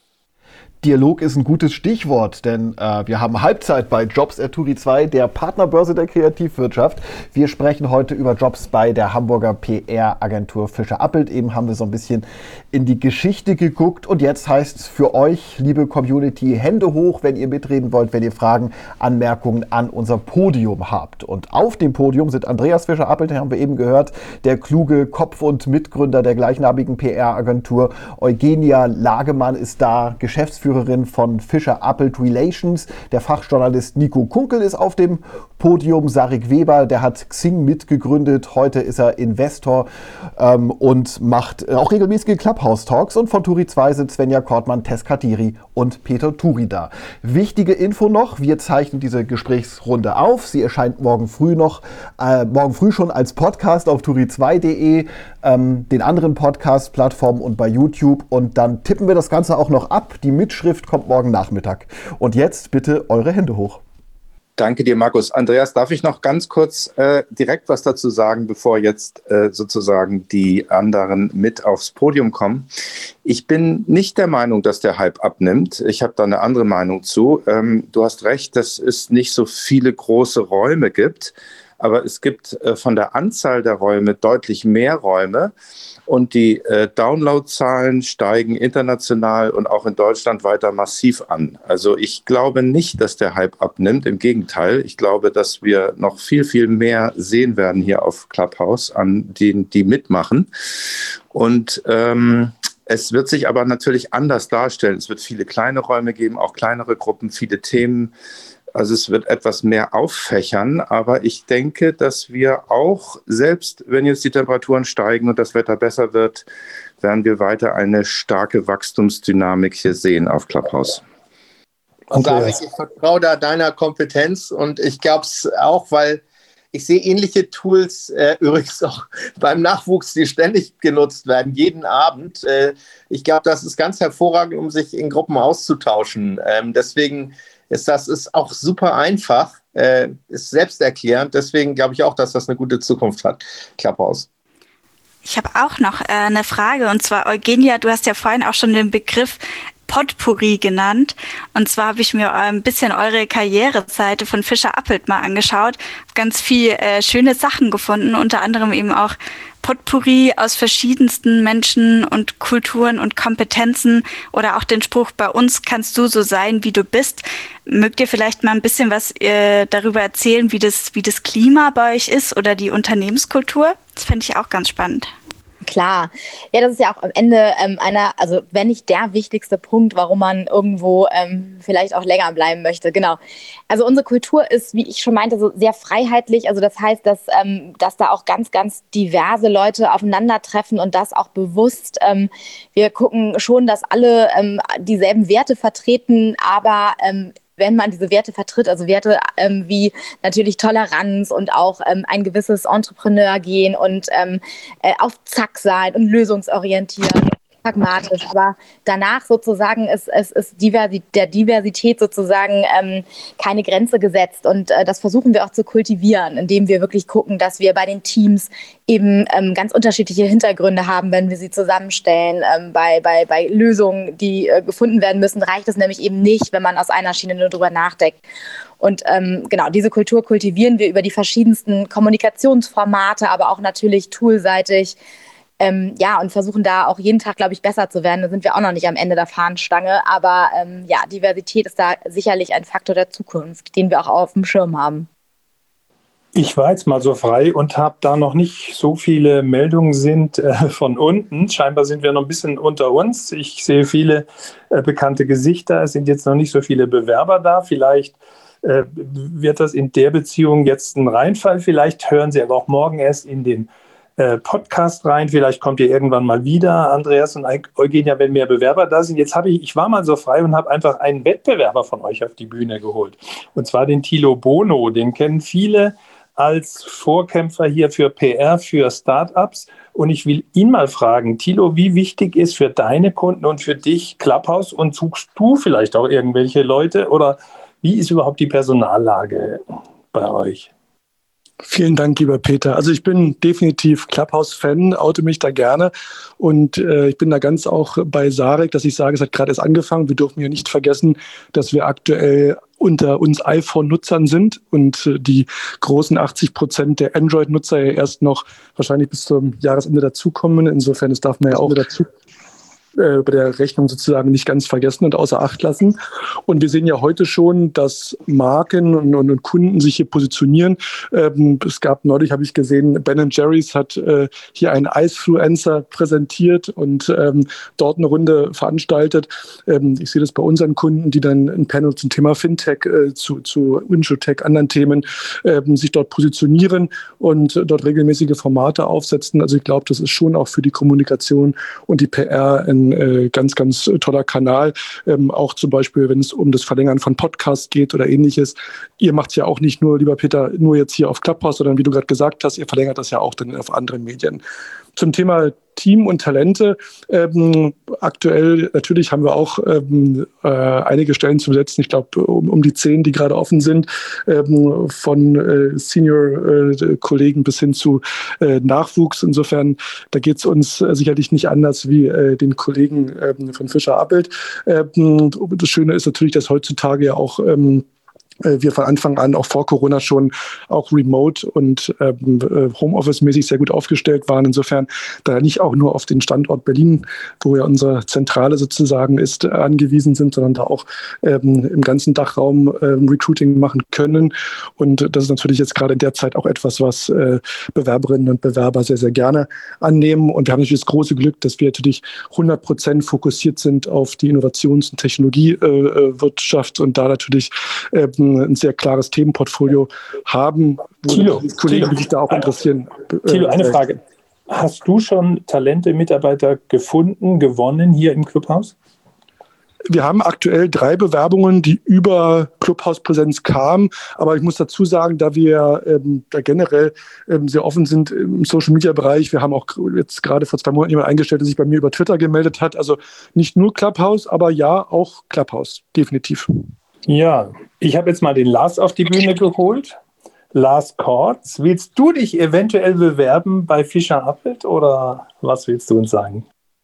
Dialog ist ein gutes Stichwort, denn äh, wir haben Halbzeit bei Jobs at Turi zwei, der Partnerbörse der Kreativwirtschaft. Wir sprechen heute über Jobs bei der Hamburger P R-Agentur Fischer Appelt. Eben haben wir so ein bisschen in die Geschichte geguckt und jetzt heißt es für euch, liebe Community, Hände hoch, wenn ihr mitreden wollt, wenn ihr Fragen, Anmerkungen an unser Podium habt. Und auf dem Podium sind Andreas Fischer Appelt, den haben wir eben gehört, der kluge Kopf und Mitgründer der gleichnamigen P R-Agentur. Eugenia Lagemann ist da, Geschäftsführerin von Fischer Appelt Relations. Der Fachjournalist Nico Kunkel ist auf dem Podium. Sarik Weber, der hat Xing mitgegründet. Heute ist er Investor ähm, und macht auch regelmäßige Clubhouse-Talks. Und von Turi zwei sind Svenja Kortmann, Tess Katiri und Peter Turi da. Wichtige Info noch, wir zeichnen diese Gesprächsrunde auf. Sie erscheint morgen früh noch, äh, morgen früh schon als Podcast auf turi zwei punkt de, ähm, den anderen Podcast-Plattformen und bei YouTube. Und dann tippen wir das Ganze auch noch ab. Die Mitschrift kommt morgen Nachmittag. Und jetzt bitte eure Hände hoch. Danke dir, Markus. Andreas, darf ich noch ganz kurz äh, direkt was dazu sagen, bevor jetzt äh, sozusagen die anderen mit aufs Podium kommen? Ich bin nicht der Meinung, dass der Hype abnimmt. Ich habe da eine andere Meinung zu. Ähm, du hast recht, dass es nicht so viele große Räume gibt, aber es gibt äh, von der Anzahl der Räume deutlich mehr Räume. Und die äh, Downloadzahlen steigen international und auch in Deutschland weiter massiv an. Also ich glaube nicht, dass der Hype abnimmt. Im Gegenteil, ich glaube, dass wir noch viel, viel mehr sehen werden hier auf Clubhouse, an denen die mitmachen. Und ähm, es wird sich aber natürlich anders darstellen. Es wird viele kleine Räume geben, auch kleinere Gruppen, viele Themen. Also es wird etwas mehr auffächern, aber ich denke, dass wir auch, selbst wenn jetzt die Temperaturen steigen und das Wetter besser wird, werden wir weiter eine starke Wachstumsdynamik hier sehen auf Clubhouse. Sarik, ich vertraue da deiner Kompetenz und ich glaube es auch, weil ich sehe ähnliche Tools äh, übrigens auch beim Nachwuchs, die ständig genutzt werden, jeden Abend. Äh, ich glaube, das ist ganz hervorragend, um sich in Gruppen auszutauschen. Ähm, deswegen ist das ist auch super einfach, äh, ist selbsterklärend. Deswegen glaube ich auch, dass das eine gute Zukunft hat, Clubhouse. Ich habe auch noch äh, eine Frage, und zwar, Eugenia, du hast ja vorhin auch schon den Begriff Potpourri genannt. Und zwar habe ich mir ein bisschen eure Karriereseite von Fischer Appelt mal angeschaut. Ganz viel äh, schöne Sachen gefunden, unter anderem eben auch Potpourri aus verschiedensten Menschen und Kulturen und Kompetenzen oder auch den Spruch, bei uns kannst du so sein, wie du bist. Mögt ihr vielleicht mal ein bisschen was äh, darüber erzählen, wie das, wie das Klima bei euch ist oder die Unternehmenskultur? Das fände ich auch ganz spannend. Klar. Ja, das ist ja auch am Ende ähm, einer, also wenn nicht der wichtigste Punkt, warum man irgendwo ähm, vielleicht auch länger bleiben möchte. Genau. Also unsere Kultur ist, wie ich schon meinte, so sehr freiheitlich. Also das heißt, dass, ähm, dass da auch ganz, ganz diverse Leute aufeinandertreffen und das auch bewusst. Ähm, wir gucken schon, dass alle ähm, dieselben Werte vertreten, aber ähm, wenn man diese Werte vertritt, also Werte ähm, wie natürlich Toleranz und auch ähm, ein gewisses Entrepreneur-Gehen und ähm, äh, auf Zack sein und lösungsorientiert, pragmatisch, aber danach sozusagen ist, ist, ist Diversi- der Diversität sozusagen ähm, keine Grenze gesetzt und äh, das versuchen wir auch zu kultivieren, indem wir wirklich gucken, dass wir bei den Teams eben ähm, ganz unterschiedliche Hintergründe haben, wenn wir sie zusammenstellen. Ähm, bei, bei, bei Lösungen, die äh, gefunden werden müssen, reicht es nämlich eben nicht, wenn man aus einer Schiene nur drüber nachdenkt. Und ähm, genau, diese Kultur kultivieren wir über die verschiedensten Kommunikationsformate, aber auch natürlich toolseitig. Ähm, ja, und versuchen da auch jeden Tag, glaube ich, besser zu werden. Da sind wir auch noch nicht am Ende der Fahnenstange. Aber ähm, ja, Diversität ist da sicherlich ein Faktor der Zukunft, den wir auch auf dem Schirm haben. Ich war jetzt mal so frei und habe da noch nicht so viele Meldungen sind äh, von unten. Scheinbar sind wir noch ein bisschen unter uns. Ich sehe viele äh, bekannte Gesichter. Es sind jetzt noch nicht so viele Bewerber da. Vielleicht äh, wird das in der Beziehung jetzt ein Reinfall. Vielleicht hören Sie aber auch morgen erst in den äh, Podcast rein. Vielleicht kommt ihr irgendwann mal wieder, Andreas und Eugenia, wenn mehr Bewerber da sind. Jetzt habe ich, ich war mal so frei und habe einfach einen Wettbewerber von euch auf die Bühne geholt. Und zwar den Thilo Bono. Den kennen viele als Vorkämpfer hier für P R, für Startups. Und ich will ihn mal fragen, Thilo, wie wichtig ist für deine Kunden und für dich Clubhouse? Und suchst du vielleicht auch irgendwelche Leute? Oder Wie ist überhaupt die Personallage bei euch? Vielen Dank, lieber Peter. Also ich bin definitiv Clubhouse-Fan, oute mich da gerne und äh, ich bin da ganz auch bei Sarek, dass ich sage, es hat gerade erst angefangen. Wir dürfen hier nicht vergessen, dass wir aktuell unter uns iPhone-Nutzern sind und äh, die großen achtzig Prozent der Android-Nutzer ja erst noch wahrscheinlich bis zum Jahresende dazukommen. Insofern, das darf man ja auch dazu bei der Rechnung sozusagen nicht ganz vergessen und außer Acht lassen. Und wir sehen ja heute schon, dass Marken und, und, und Kunden sich hier positionieren. Ähm, es gab neulich, habe ich gesehen, Ben and Jerry's hat äh, hier einen Icefluencer präsentiert und ähm, dort eine Runde veranstaltet. Ähm, ich sehe das bei unseren Kunden, die dann ein Panel zum Thema Fintech, äh, zu, zu Insurtech, anderen Themen, ähm, sich dort positionieren und dort regelmäßige Formate aufsetzen. Also ich glaube, das ist schon auch für die Kommunikation und die P R ein Äh, ganz, ganz toller Kanal. Ähm, auch zum Beispiel, wenn es um das Verlängern von Podcasts geht oder ähnliches. Ihr macht es ja auch nicht nur, lieber Peter, nur jetzt hier auf Clubhouse, sondern wie du gerade gesagt hast, ihr verlängert das ja auch dann auf anderen Medien. Zum Thema Team und Talente. Ähm, aktuell natürlich haben wir auch ähm, äh, einige Stellen zu besetzen. Ich glaube, um, um die zehn, die gerade offen sind, ähm, von äh, Senior-Kollegen äh, bis hin zu äh, Nachwuchs. Insofern, da geht es uns äh, sicherlich nicht anders wie äh, den Kollegen ähm, von Fischer Appelt. Ähm, das Schöne ist natürlich, dass heutzutage ja auch ähm, wir von Anfang an, auch vor Corona schon, auch remote und ähm, Homeoffice-mäßig sehr gut aufgestellt waren. Insofern da nicht auch nur auf den Standort Berlin, wo ja unsere Zentrale sozusagen ist, angewiesen sind, sondern da auch ähm, im ganzen Dachraum ähm, Recruiting machen können. Und das ist natürlich jetzt gerade in der Zeit auch etwas, was äh, Bewerberinnen und Bewerber sehr, sehr gerne annehmen. Und wir haben natürlich das große Glück, dass wir natürlich hundert Prozent fokussiert sind auf die Innovations- und Technologiewirtschaft äh, und da natürlich äh, ein sehr klares Themenportfolio haben, wo Thilo, die Kollegen Thilo, sich da auch interessieren. Thilo, eine Frage. Hast du schon Talente, Mitarbeiter gefunden, gewonnen hier im Clubhaus? Wir haben aktuell drei Bewerbungen, die über Clubhouse-Präsenz kamen. Aber ich muss dazu sagen, da wir ähm, da generell ähm, sehr offen sind im Social-Media-Bereich, wir haben auch jetzt gerade vor zwei Monaten jemand eingestellt, der sich bei mir über Twitter gemeldet hat. Also nicht nur Clubhouse, aber ja, auch Clubhouse, definitiv. Ja, ich habe jetzt mal den Lars auf die Bühne geholt. Lars Kortz, willst du dich eventuell bewerben bei Fischer Appelt oder was willst du uns sagen?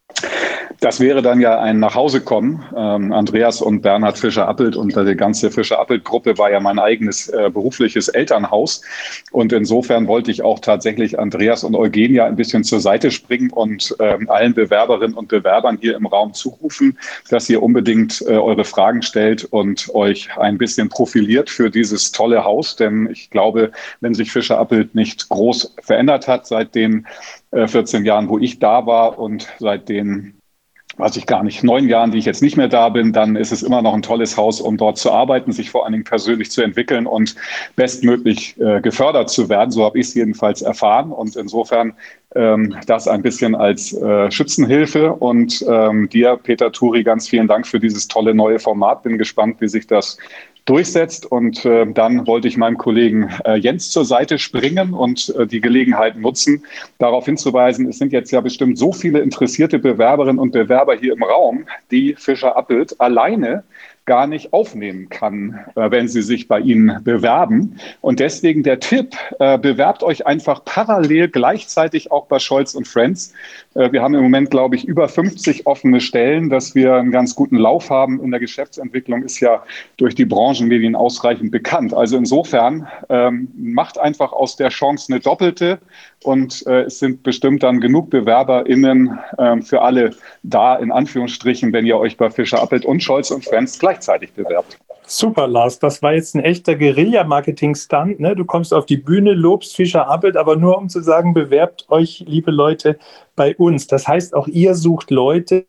Das wäre dann ja ein Nachhausekommen. Ähm, Andreas und Bernhard Fischer-Appelt und die ganze Fischer-Appelt-Gruppe war ja mein eigenes äh, berufliches Elternhaus. Und insofern wollte ich auch tatsächlich Andreas und Eugenia ein bisschen zur Seite springen und ähm, allen Bewerberinnen und Bewerbern hier im Raum zurufen, dass ihr unbedingt äh, eure Fragen stellt und euch ein bisschen profiliert für dieses tolle Haus. Denn ich glaube, wenn sich Fischer-Appelt nicht groß verändert hat seit den äh, vierzehn Jahren, wo ich da war und seit den weiß ich gar nicht, neun Jahren, die ich jetzt nicht mehr da bin, dann ist es immer noch ein tolles Haus, um dort zu arbeiten, sich vor allen Dingen persönlich zu entwickeln und bestmöglich äh, gefördert zu werden. So habe ich es jedenfalls erfahren. Und insofern ähm, das ein bisschen als äh, Schützenhilfe. Und ähm, dir, Peter Turi, ganz vielen Dank für dieses tolle neue Format. Bin gespannt, wie sich das durchsetzt. Und äh, dann wollte ich meinem Kollegen äh, Jens zur Seite springen und äh, die Gelegenheit nutzen, darauf hinzuweisen, es sind jetzt ja bestimmt so viele interessierte Bewerberinnen und Bewerber hier im Raum, die Fischer Appelt alleine gar nicht aufnehmen kann, äh, wenn sie sich bei Ihnen bewerben. Und deswegen der Tipp, äh, bewerbt euch einfach parallel gleichzeitig auch bei Scholz und Friends. Äh, wir haben im Moment, glaube ich, über fünfzig offene Stellen, dass wir einen ganz guten Lauf haben. In der Geschäftsentwicklung ist ja durch die Branchenmedien ausreichend bekannt. Also insofern ähm, macht einfach aus der Chance eine doppelte und äh, es sind bestimmt dann genug BewerberInnen äh, für alle da, in Anführungsstrichen, wenn ihr euch bei Fischer Appelt und Scholz und Friends gleichzeitig bewerbt. Super, Lars. Das war jetzt ein echter Guerilla-Marketing-Stunt. Ne? Du kommst auf die Bühne, lobst Fischer Appelt, aber nur um zu sagen, bewerbt euch, liebe Leute, bei uns. Das heißt, auch ihr sucht Leute.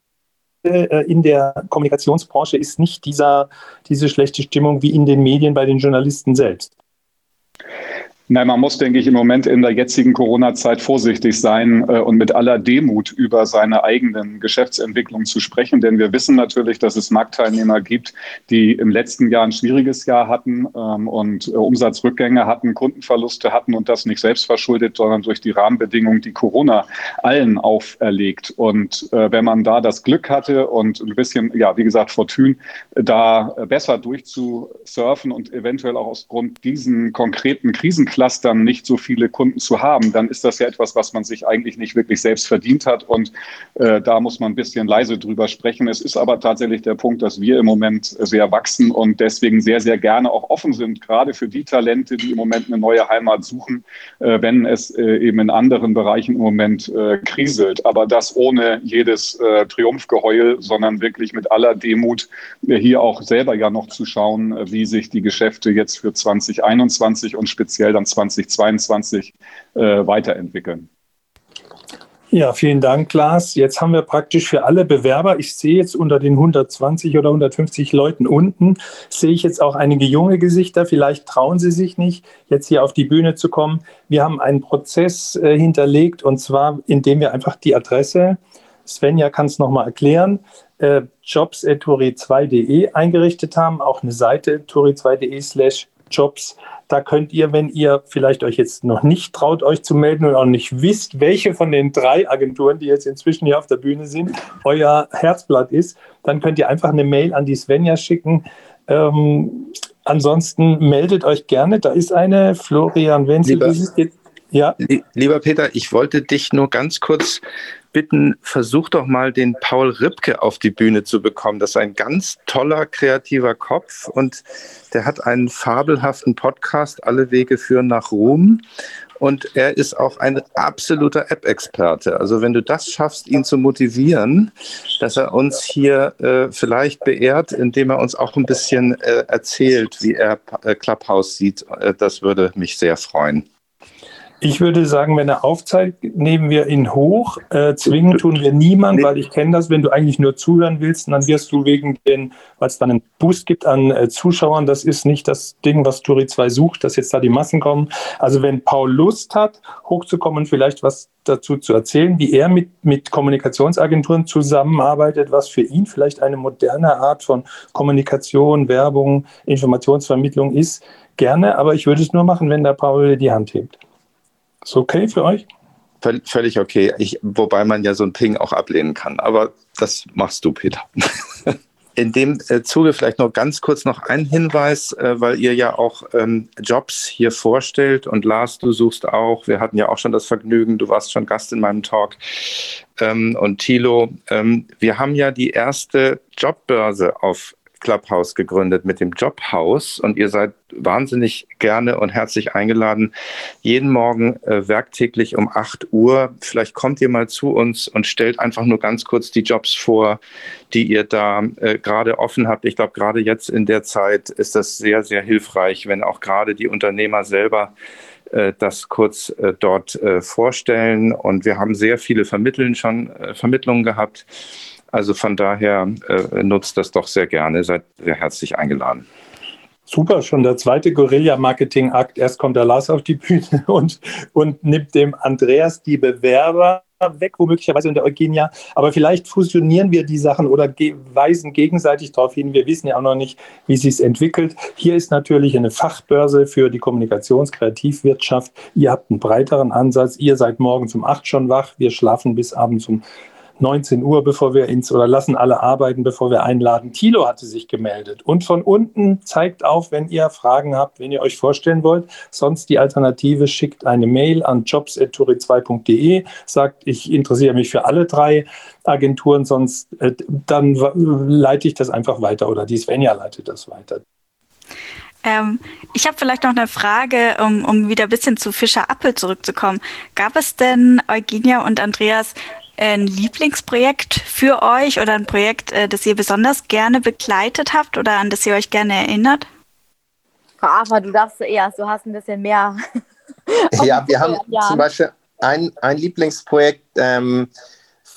In der Kommunikationsbranche ist nicht dieser, diese schlechte Stimmung wie in den Medien bei den Journalisten selbst. Nein, man muss, denke ich, im Moment in der jetzigen Corona-Zeit vorsichtig sein äh, und mit aller Demut über seine eigenen Geschäftsentwicklungen zu sprechen. Denn wir wissen natürlich, dass es Marktteilnehmer gibt, die im letzten Jahr ein schwieriges Jahr hatten ähm, und äh, Umsatzrückgänge hatten, Kundenverluste hatten und das nicht selbst verschuldet, sondern durch die Rahmenbedingungen, die Corona allen auferlegt. Und äh, wenn man da das Glück hatte und ein bisschen, ja, wie gesagt, Fortune, da besser durchzusurfen und eventuell auch aus Grund diesen konkreten Krisen Clustern nicht so viele Kunden zu haben, dann ist das ja etwas, was man sich eigentlich nicht wirklich selbst verdient hat. Und äh, da muss man ein bisschen leise drüber sprechen. Es ist aber tatsächlich der Punkt, dass wir im Moment sehr wachsen und deswegen sehr, sehr gerne auch offen sind, gerade für die Talente, die im Moment eine neue Heimat suchen, äh, wenn es äh, eben in anderen Bereichen im Moment äh, kriselt. Aber das ohne jedes äh, Triumphgeheul, sondern wirklich mit aller Demut, äh, hier auch selber ja noch zu schauen, äh, wie sich die Geschäfte jetzt für zwanzig einundzwanzig und speziell dann zwanzig zweiundzwanzig äh, weiterentwickeln. Ja, vielen Dank, Klaas. Jetzt haben wir praktisch für alle Bewerber, ich sehe jetzt unter den hundertzwanzig oder hundertfünfzig Leuten unten, sehe ich jetzt auch einige junge Gesichter. Vielleicht trauen sie sich nicht, jetzt hier auf die Bühne zu kommen. Wir haben einen Prozess äh, hinterlegt, und zwar, indem wir einfach die Adresse, Svenja kann es nochmal erklären, äh, jobs at tori zwei punkt de eingerichtet haben, auch eine Seite tori zwei punkt de slash jobs. Da könnt ihr, wenn ihr vielleicht euch jetzt noch nicht traut, euch zu melden und auch nicht wisst, welche von den drei Agenturen, die jetzt inzwischen hier auf der Bühne sind, euer Herzblatt ist, dann könnt ihr einfach eine Mail an die Svenja schicken. Ähm, ansonsten meldet euch gerne. Da ist eine, Florian Wenzel. Lieber, ja? lieber Peter, ich wollte dich nur ganz kurz bitten, versuch doch mal den Paul Ripke auf die Bühne zu bekommen. Das ist ein ganz toller, kreativer Kopf und der hat einen fabelhaften Podcast, Alle Wege führen nach Ruhm. Und er ist auch ein absoluter App-Experte. Also wenn du das schaffst, ihn zu motivieren, dass er uns hier äh, vielleicht beehrt, indem er uns auch ein bisschen äh, erzählt, wie er äh, Clubhouse sieht, äh, das würde mich sehr freuen. Ich würde sagen, wenn er aufzeigt, nehmen wir ihn hoch. Äh, zwingen tun wir niemanden, weil ich kenne das, wenn du eigentlich nur zuhören willst, dann wirst du wegen den, weil es dann einen Boost gibt an äh, Zuschauern, das ist nicht das Ding, was Tori zwei sucht, dass jetzt da die Massen kommen. Also wenn Paul Lust hat, hochzukommen und vielleicht was dazu zu erzählen, wie er mit, mit Kommunikationsagenturen zusammenarbeitet, was für ihn vielleicht eine moderne Art von Kommunikation, Werbung, Informationsvermittlung ist, gerne. Aber ich würde es nur machen, wenn der Paul die Hand hebt. Ist okay für euch? Völlig okay. Ich, wobei man ja so ein Ping auch ablehnen kann. Aber das machst du, Peter. In dem äh, Zuge vielleicht noch ganz kurz noch ein Hinweis, äh, weil ihr ja auch ähm, Jobs hier vorstellt. Und Lars, du suchst auch. Wir hatten ja auch schon das Vergnügen. Du warst schon Gast in meinem Talk. Ähm, und Thilo, ähm, wir haben ja die erste Jobbörse auf Clubhouse gegründet mit dem Jobhaus und ihr seid wahnsinnig gerne und herzlich eingeladen, jeden Morgen äh, werktäglich um acht Uhr. Vielleicht kommt ihr mal zu uns und stellt einfach nur ganz kurz die Jobs vor, die ihr da äh, gerade offen habt. Ich glaube, gerade jetzt in der Zeit ist das sehr, sehr hilfreich, wenn auch gerade die Unternehmer selber äh, das kurz äh, dort äh, vorstellen. Und wir haben sehr viele Vermitteln schon, äh, Vermittlungen gehabt. Also von daher äh, nutzt das doch sehr gerne, seid sehr herzlich eingeladen. Super, schon der zweite Guerilla-Marketing-Akt. Erst kommt der Lars auf die Bühne und, und nimmt dem Andreas die Bewerber weg, womöglicherweise in der Eugenia. Aber vielleicht fusionieren wir die Sachen oder ge- weisen gegenseitig darauf hin. Wir wissen ja auch noch nicht, wie es sich entwickelt. Hier ist natürlich eine Fachbörse für die Kommunikationskreativwirtschaft. Ihr habt einen breiteren Ansatz. Ihr seid morgens um acht schon wach. Wir schlafen bis abends um neunzehn Uhr, bevor wir ins, oder lassen alle arbeiten, bevor wir einladen. Thilo hatte sich gemeldet. Und von unten zeigt auf, wenn ihr Fragen habt, wenn ihr euch vorstellen wollt. Sonst die Alternative, schickt eine Mail an jobs at tori zwei punkt de, sagt, ich interessiere mich für alle drei Agenturen, sonst äh, dann leite ich das einfach weiter oder die Svenja leitet das weiter. Ähm, ich habe vielleicht noch eine Frage, um, um wieder ein bisschen zu Fischer Appel zurückzukommen. Gab es denn, Eugenia und Andreas, ein Lieblingsprojekt für euch oder ein Projekt, das ihr besonders gerne begleitet habt oder an das ihr euch gerne erinnert? Frau Afer, du darfst zuerst, du hast ein bisschen mehr. Ja, wir haben zum Beispiel ein, ein Lieblingsprojekt ähm,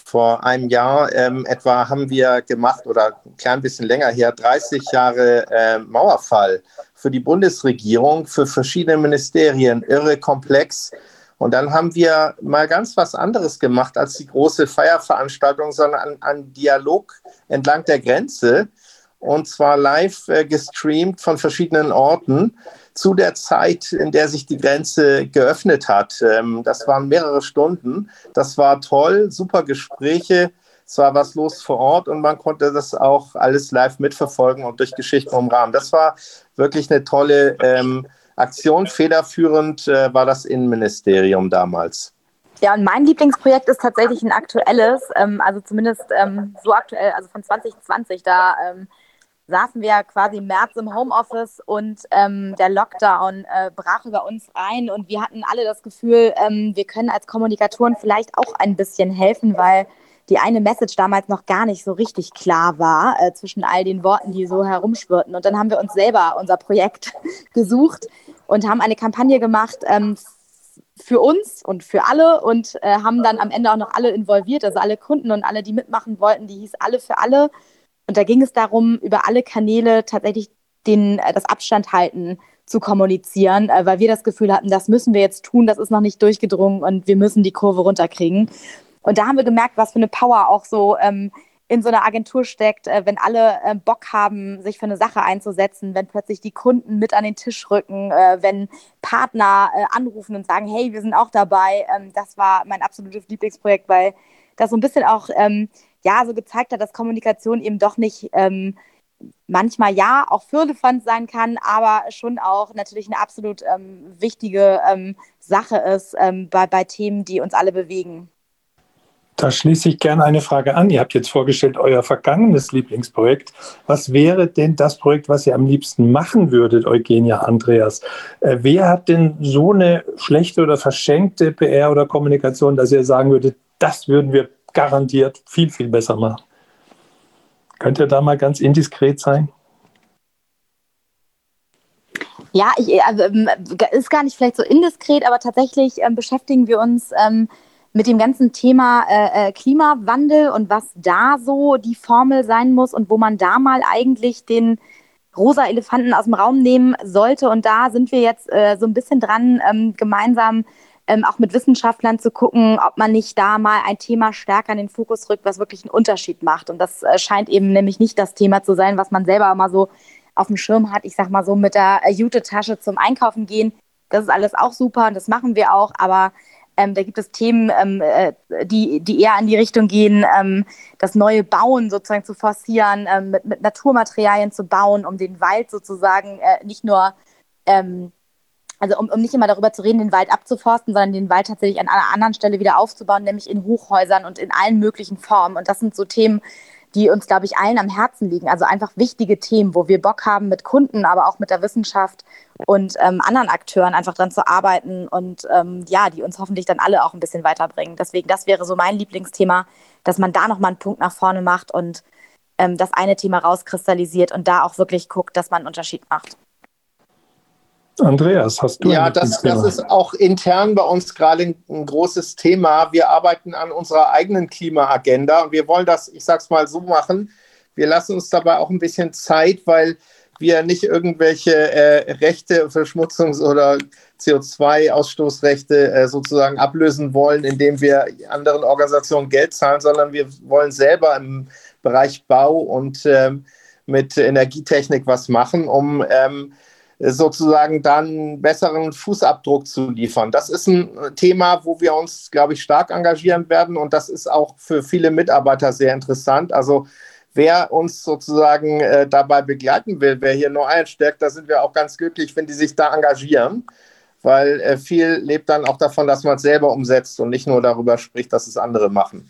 Vor einem Jahr ähm, etwa haben wir gemacht, oder ein klein bisschen länger her, dreißig Jahre äh, Mauerfall für die Bundesregierung, für verschiedene Ministerien, irre komplex. Und dann haben wir mal ganz was anderes gemacht als die große Feierveranstaltung, sondern einen Dialog entlang der Grenze, und zwar live äh, gestreamt von verschiedenen Orten zu der Zeit, in der sich die Grenze geöffnet hat. Ähm, das waren mehrere Stunden. Das war toll, super Gespräche. Es war was los vor Ort und man konnte das auch alles live mitverfolgen und durch Geschichten umrahmen. Das war wirklich eine tolle ähm, Aktion. Federführend äh, war das Innenministerium damals. Ja, und mein Lieblingsprojekt ist tatsächlich ein aktuelles, ähm, also zumindest ähm, so aktuell, also von zwanzig zwanzig. Da ähm, saßen wir quasi im März im Homeoffice und ähm, der Lockdown äh, brach über uns ein und wir hatten alle das Gefühl, ähm, wir können als Kommunikatoren vielleicht auch ein bisschen helfen, weil die eine Message damals noch gar nicht so richtig klar war äh, zwischen all den Worten, die so herumschwirrten. Und dann haben wir uns selber unser Projekt gesucht und haben eine Kampagne gemacht ähm, für uns und für alle und äh, haben dann am Ende auch noch alle involviert, also alle Kunden und alle, die mitmachen wollten, die hieß Alle für alle. Und da ging es darum, über alle Kanäle tatsächlich den, äh, das Abstand halten zu kommunizieren, äh, weil wir das Gefühl hatten, das müssen wir jetzt tun, das ist noch nicht durchgedrungen und wir müssen die Kurve runterkriegen. Und da haben wir gemerkt, was für eine Power auch so ähm, in so einer Agentur steckt, äh, wenn alle äh, Bock haben, sich für eine Sache einzusetzen, wenn plötzlich die Kunden mit an den Tisch rücken, äh, wenn Partner äh, anrufen und sagen, hey, wir sind auch dabei. Ähm, das war mein absolutes Lieblingsprojekt, weil das so ein bisschen auch ähm, ja, so gezeigt hat, dass Kommunikation eben doch nicht ähm, manchmal ja auch firlefanz sein kann, aber schon auch natürlich eine absolut ähm, wichtige ähm, Sache ist ähm, bei, bei Themen, die uns alle bewegen. Da schließe ich gerne eine Frage an. Ihr habt jetzt vorgestellt, euer vergangenes Lieblingsprojekt. Was wäre denn das Projekt, was ihr am liebsten machen würdet, Eugenia, Andreas? Äh, wer hat denn so eine schlechte oder verschenkte P R oder Kommunikation, dass ihr sagen würdet, das würden wir garantiert viel, viel besser machen? Könnt ihr da mal ganz indiskret sein? Ja, ich, also, ist gar nicht vielleicht so indiskret, aber tatsächlich ähm, beschäftigen wir uns ähm, mit dem ganzen Thema äh, Klimawandel und was da so die Formel sein muss und wo man da mal eigentlich den rosa Elefanten aus dem Raum nehmen sollte. Und da sind wir jetzt äh, so ein bisschen dran, ähm, gemeinsam ähm, auch mit Wissenschaftlern zu gucken, ob man nicht da mal ein Thema stärker in den Fokus rückt, was wirklich einen Unterschied macht. Und das äh, scheint eben nämlich nicht das Thema zu sein, was man selber mal so auf dem Schirm hat. Ich sag mal so mit der äh, Jute-Tasche zum Einkaufen gehen. Das ist alles auch super und das machen wir auch, aber Ähm, da gibt es Themen, ähm, äh, die, die eher in die Richtung gehen, ähm, das neue Bauen sozusagen zu forcieren, ähm, mit, mit Naturmaterialien zu bauen, um den Wald sozusagen äh, nicht nur, ähm, also um, um nicht immer darüber zu reden, den Wald abzuforsten, sondern den Wald tatsächlich an einer anderen Stelle wieder aufzubauen, nämlich in Hochhäusern und in allen möglichen Formen. Und das sind so Themen, die uns, glaube ich, allen am Herzen liegen. Also einfach wichtige Themen, wo wir Bock haben, mit Kunden, aber auch mit der Wissenschaft und ähm, anderen Akteuren einfach dran zu arbeiten und ähm, ja, die uns hoffentlich dann alle auch ein bisschen weiterbringen. Deswegen, das wäre so mein Lieblingsthema, dass man da nochmal einen Punkt nach vorne macht und ähm, das eine Thema rauskristallisiert und da auch wirklich guckt, dass man einen Unterschied macht. Andreas, hast du Ja, das, das ist auch intern bei uns gerade ein, ein großes Thema. Wir arbeiten an unserer eigenen Klimaagenda und wir wollen das, ich sag's mal so machen, wir lassen uns dabei auch ein bisschen Zeit, weil wir nicht irgendwelche äh, Rechte, Verschmutzungs- oder C O zwei Ausstoßrechte äh, sozusagen ablösen wollen, indem wir anderen Organisationen Geld zahlen, sondern wir wollen selber im Bereich Bau und ähm, mit Energietechnik was machen, um ähm, sozusagen dann einen besseren Fußabdruck zu liefern. Das ist ein Thema, wo wir uns, glaube ich, stark engagieren werden und das ist auch für viele Mitarbeiter sehr interessant. Also wer uns sozusagen äh, dabei begleiten will, wer hier neu einsteckt, da sind wir auch ganz glücklich, wenn die sich da engagieren, weil äh, viel lebt dann auch davon, dass man es selber umsetzt und nicht nur darüber spricht, dass es andere machen.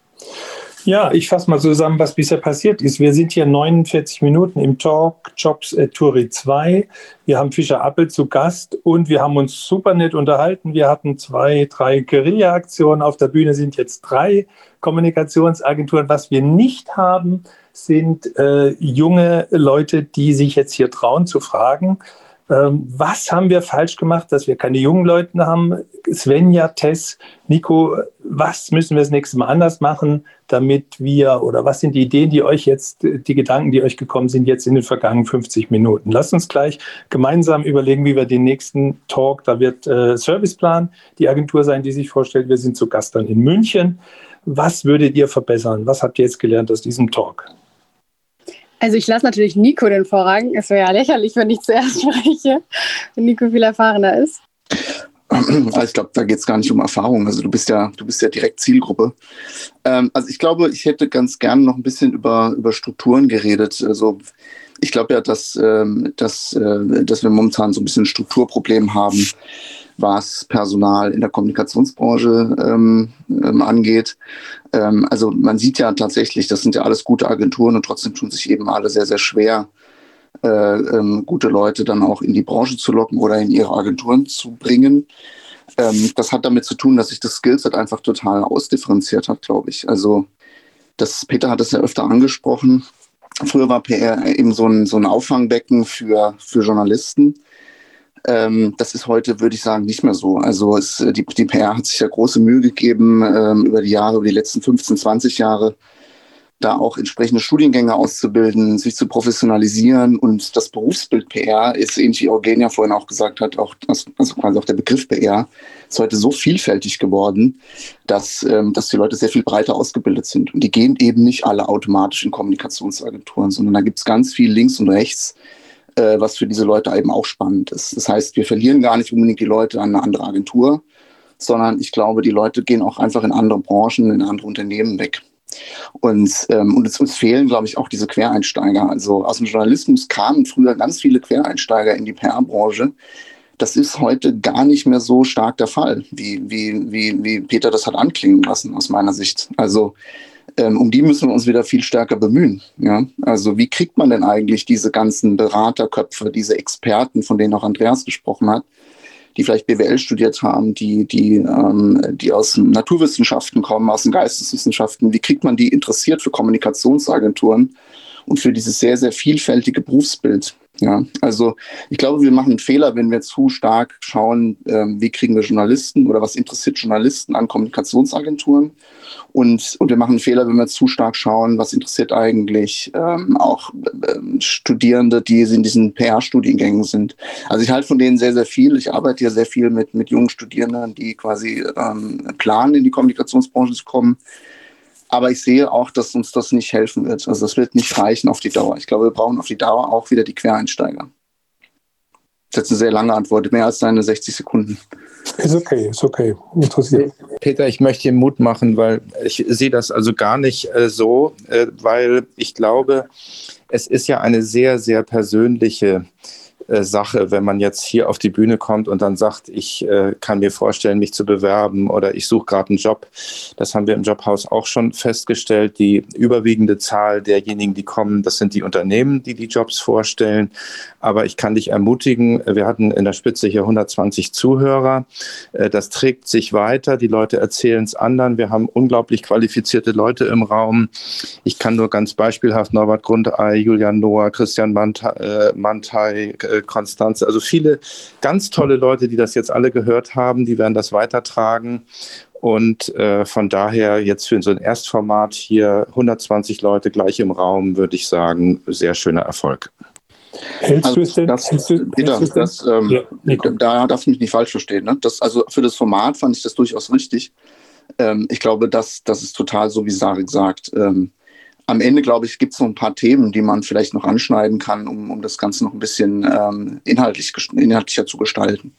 Ja, ich fasse mal zusammen, was bisher passiert ist. Wir sind hier neunundvierzig Minuten im Talk Jobs at Turi zwei. Wir haben Fischer Appelt zu Gast und wir haben uns super nett unterhalten. Wir hatten zwei, drei Guerilla-Aktionen. Auf der Bühne sind jetzt drei Kommunikationsagenturen. Was wir nicht haben, sind äh, junge Leute, die sich jetzt hier trauen zu fragen, ähm, was haben wir falsch gemacht, dass wir keine jungen Leute haben Svenja, Tess, Nico, was müssen wir das nächste Mal anders machen, damit wir, oder was sind die Ideen, die euch jetzt, die Gedanken, die euch gekommen sind, jetzt in den vergangenen fünfzig Minuten? Lasst uns gleich gemeinsam überlegen, wie wir den nächsten Talk, da wird äh, Serviceplan die Agentur sein, die sich vorstellt. Wir sind zu Gast dann in München. Was würdet ihr verbessern? Was habt ihr jetzt gelernt aus diesem Talk? Also ich lasse natürlich Nico den Vorrang. Es wäre ja lächerlich, wenn ich zuerst spreche, wenn Nico viel erfahrener ist. Also ich glaube, da geht es gar nicht um Erfahrung. Also du bist ja, du bist ja direkt Zielgruppe. Ähm, also ich glaube, ich hätte ganz gerne noch ein bisschen über, über Strukturen geredet. Also ich glaube ja, dass, ähm, dass, äh, dass wir momentan so ein bisschen ein Strukturproblem haben, was Personal in der Kommunikationsbranche ähm, ähm, angeht. Ähm, also man sieht ja tatsächlich, das sind ja alles gute Agenturen und trotzdem tun sich eben alle sehr, sehr schwer, äh, ähm, gute Leute dann auch in die Branche zu locken oder in ihre Agenturen zu bringen. Ähm, das hat damit zu tun, dass sich das Skillset einfach total ausdifferenziert hat, glaube ich. Also das, Peter hat es ja öfter angesprochen. Früher war P R eben so ein, so ein Auffangbecken für, für Journalisten. Ähm, das ist heute, würde ich sagen, nicht mehr so. Also es, die, die P R hat sich ja große Mühe gegeben, ähm, über die Jahre, über die letzten fünfzehn, zwanzig Jahre, da auch entsprechende Studiengänge auszubilden, sich zu professionalisieren. Und das Berufsbild P R ist, ähnlich wie Eugenia vorhin auch gesagt hat, auch, also quasi auch der Begriff P R, ist heute so vielfältig geworden, dass, ähm, dass die Leute sehr viel breiter ausgebildet sind. Und die gehen eben nicht alle automatisch in Kommunikationsagenturen, sondern da gibt es ganz viel links und rechts, äh, was für diese Leute eben auch spannend ist. Das heißt, wir verlieren gar nicht unbedingt die Leute an eine andere Agentur, sondern ich glaube, die Leute gehen auch einfach in andere Branchen, in andere Unternehmen weg. Und, ähm, und es uns fehlen, glaube ich, auch diese Quereinsteiger. Also aus dem Journalismus kamen früher ganz viele Quereinsteiger in die P R-Branche. Das ist heute gar nicht mehr so stark der Fall, wie, wie, wie, wie Peter das hat anklingen lassen, aus meiner Sicht. Also ähm, um die müssen wir uns wieder viel stärker bemühen. Ja? Also wie kriegt man denn eigentlich diese ganzen Beraterköpfe, diese Experten, von denen auch Andreas gesprochen hat, die vielleicht B W L studiert haben, die, die, ähm, die aus den Naturwissenschaften kommen, aus den Geisteswissenschaften. Wie kriegt man die interessiert für Kommunikationsagenturen und für dieses sehr, sehr vielfältige Berufsbild? Ja, also ich glaube, wir machen einen Fehler, wenn wir zu stark schauen, ähm, wie kriegen wir Journalisten oder was interessiert Journalisten an Kommunikationsagenturen. Und, und wir machen einen Fehler, wenn wir zu stark schauen, was interessiert eigentlich ähm, auch ähm, Studierende, die in diesen P R-Studiengängen sind. Also ich halte von denen sehr, sehr viel. Ich arbeite ja sehr viel mit, mit jungen Studierenden, die quasi ähm, planen, in die Kommunikationsbranche zu kommen. Aber ich sehe auch, dass uns das nicht helfen wird. Also das wird nicht reichen auf die Dauer. Ich glaube, wir brauchen auf die Dauer auch wieder die Quereinsteiger. Das ist jetzt eine sehr lange Antwort, mehr als deine sechzig Sekunden. Ist okay, ist okay. Interessiert. Peter, ich möchte dir Mut machen, weil ich sehe das also gar nicht äh, so, äh, weil ich glaube, es ist ja eine sehr, sehr persönliche äh, Sache, wenn man jetzt hier auf die Bühne kommt und dann sagt, ich äh, kann mir vorstellen, mich zu bewerben oder ich suche gerade einen Job. Das haben wir im Jobhaus auch schon festgestellt. Die überwiegende Zahl derjenigen, die kommen, das sind die Unternehmen, die die Jobs vorstellen. Aber ich kann dich ermutigen, wir hatten in der Spitze hier hundertzwanzig Zuhörer. Das trägt sich weiter. Die Leute erzählen es anderen. Wir haben unglaublich qualifizierte Leute im Raum. Ich kann nur ganz beispielhaft Norbert Grundei, Julian Noah, Christian Mantei, Konstanze, also viele ganz tolle Leute, die das jetzt alle gehört haben, die werden das weitertragen. Und äh, von daher jetzt für so ein Erstformat hier hundertzwanzig Leute gleich im Raum, würde ich sagen, sehr schöner Erfolg. Hältst also du es denn? Das, hältst du, Peter, hältst das, ähm, ja, da darf ich mich nicht falsch verstehen. Ne? Das, also für das Format fand ich das durchaus richtig. Ähm, ich glaube, das, das ist total so, wie Sarek sagt. Ähm, am Ende, glaube ich, gibt es noch ein paar Themen, die man vielleicht noch anschneiden kann, um, um das Ganze noch ein bisschen ähm, inhaltlich, inhaltlicher zu gestalten.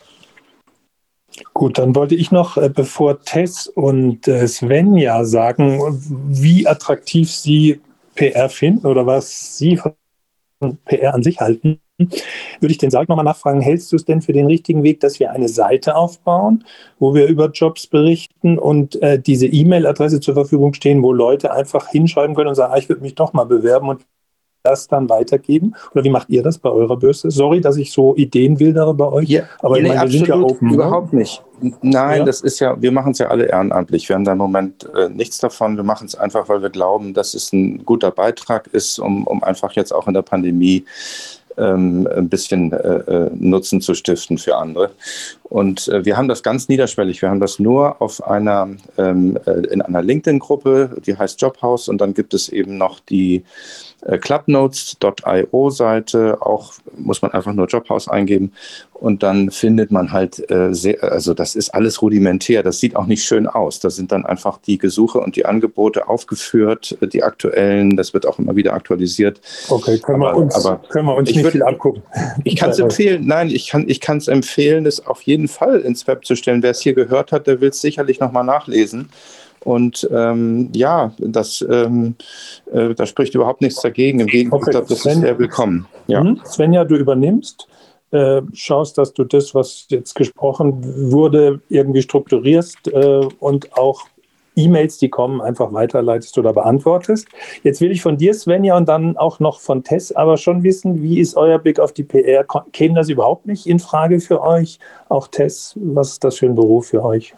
Gut, dann wollte ich noch, bevor Tess und Svenja sagen, wie attraktiv Sie P R finden oder was Sie von P R an sich halten, würde ich den Sarg nochmal nachfragen, hältst du es denn für den richtigen Weg, dass wir eine Seite aufbauen, wo wir über Jobs berichten und äh, diese E-Mail-Adresse zur Verfügung stehen, wo Leute einfach hinschreiben können und sagen, ah, ich würde mich doch mal bewerben und das dann weitergeben? Oder wie macht ihr das bei eurer Börse? Sorry, dass ich so Ideen wildere bei euch, ja, aber ich nee, meine, wir sind ja open. Überhaupt nicht. Nein, ja? das ist ja, wir machen es ja alle ehrenamtlich. Wir haben da im Moment äh, nichts davon. Wir machen es einfach, weil wir glauben, dass es ein guter Beitrag ist, um, um einfach jetzt auch in der Pandemie ähm, ein bisschen äh, Nutzen zu stiften für andere. Und äh, wir haben das ganz niederschwellig. Wir haben das nur auf einer, ähm, in einer LinkedIn-Gruppe, die heißt Jobhouse, und dann gibt es eben noch die äh, clubnotes punkt io Seite, auch muss man einfach nur Jobhouse eingeben und dann findet man halt, äh, sehr, also das ist alles rudimentär, das sieht auch nicht schön aus. Da sind dann einfach die Gesuche und die Angebote aufgeführt, die aktuellen, das wird auch immer wieder aktualisiert. Okay, können wir aber, uns, aber können wir uns ich nicht würd, viel abgucken. Ich kann es empfehlen, nein, ich kann ich kann es empfehlen, es auf jeden Fall ins Web zu stellen. Wer es hier gehört hat, der will es sicherlich nochmal nachlesen. Und ähm, ja, das, ähm, äh, da spricht überhaupt nichts dagegen. Im Gegenteil, okay. das ist sehr willkommen. Ja. Svenja, du übernimmst, äh, schaust, dass du das, was jetzt gesprochen wurde, irgendwie strukturierst äh, und auch E-Mails, die kommen, einfach weiterleitest oder beantwortest. Jetzt will ich von dir, Svenja, und dann auch noch von Tess, aber schon wissen, wie ist euer Blick auf die P R? Käme das überhaupt nicht in Frage für euch? Auch Tess, was ist das für ein Beruf für euch?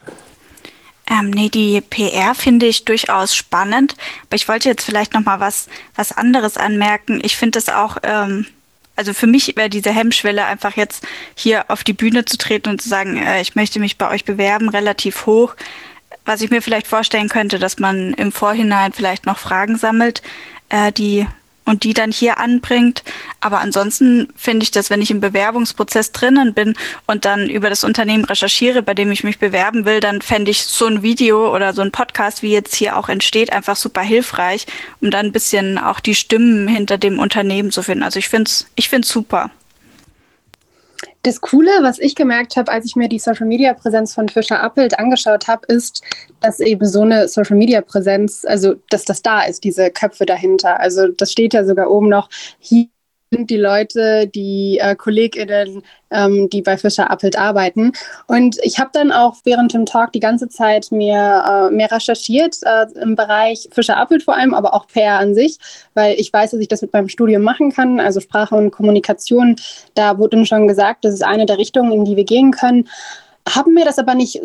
Ähm, nee, die P R finde ich durchaus spannend, aber ich wollte jetzt vielleicht noch mal was, was anderes anmerken. Ich finde es auch, ähm, also für mich wäre diese Hemmschwelle einfach jetzt hier auf die Bühne zu treten und zu sagen, äh, ich möchte mich bei euch bewerben, relativ hoch. Was ich mir vielleicht vorstellen könnte, dass man im Vorhinein vielleicht noch Fragen sammelt, äh, die und die dann hier anbringt. Aber ansonsten finde ich das, wenn ich im Bewerbungsprozess drinnen bin und dann über das Unternehmen recherchiere, bei dem ich mich bewerben will, dann fände ich so ein Video oder so ein Podcast, wie jetzt hier auch entsteht, einfach super hilfreich, um dann ein bisschen auch die Stimmen hinter dem Unternehmen zu finden. Also ich finde es ich find's super. Das Coole, was ich gemerkt habe, als ich mir die Social-Media-Präsenz von Fischer Appelt angeschaut habe, ist, dass eben so eine Social-Media-Präsenz, also dass das da ist, diese Köpfe dahinter. Also das steht ja sogar oben noch, hier sind die Leute, die äh, KollegInnen, ähm, die bei Fischer Appelt arbeiten. Und ich habe dann auch während dem Talk die ganze Zeit mir äh, mehr recherchiert äh, im Bereich Fischer Appelt vor allem, aber auch P R an sich, weil ich weiß, dass ich das mit meinem Studium machen kann, also Sprache und Kommunikation. Da wurde uns schon gesagt, das ist eine der Richtungen, in die wir gehen können. Haben mir das aber nicht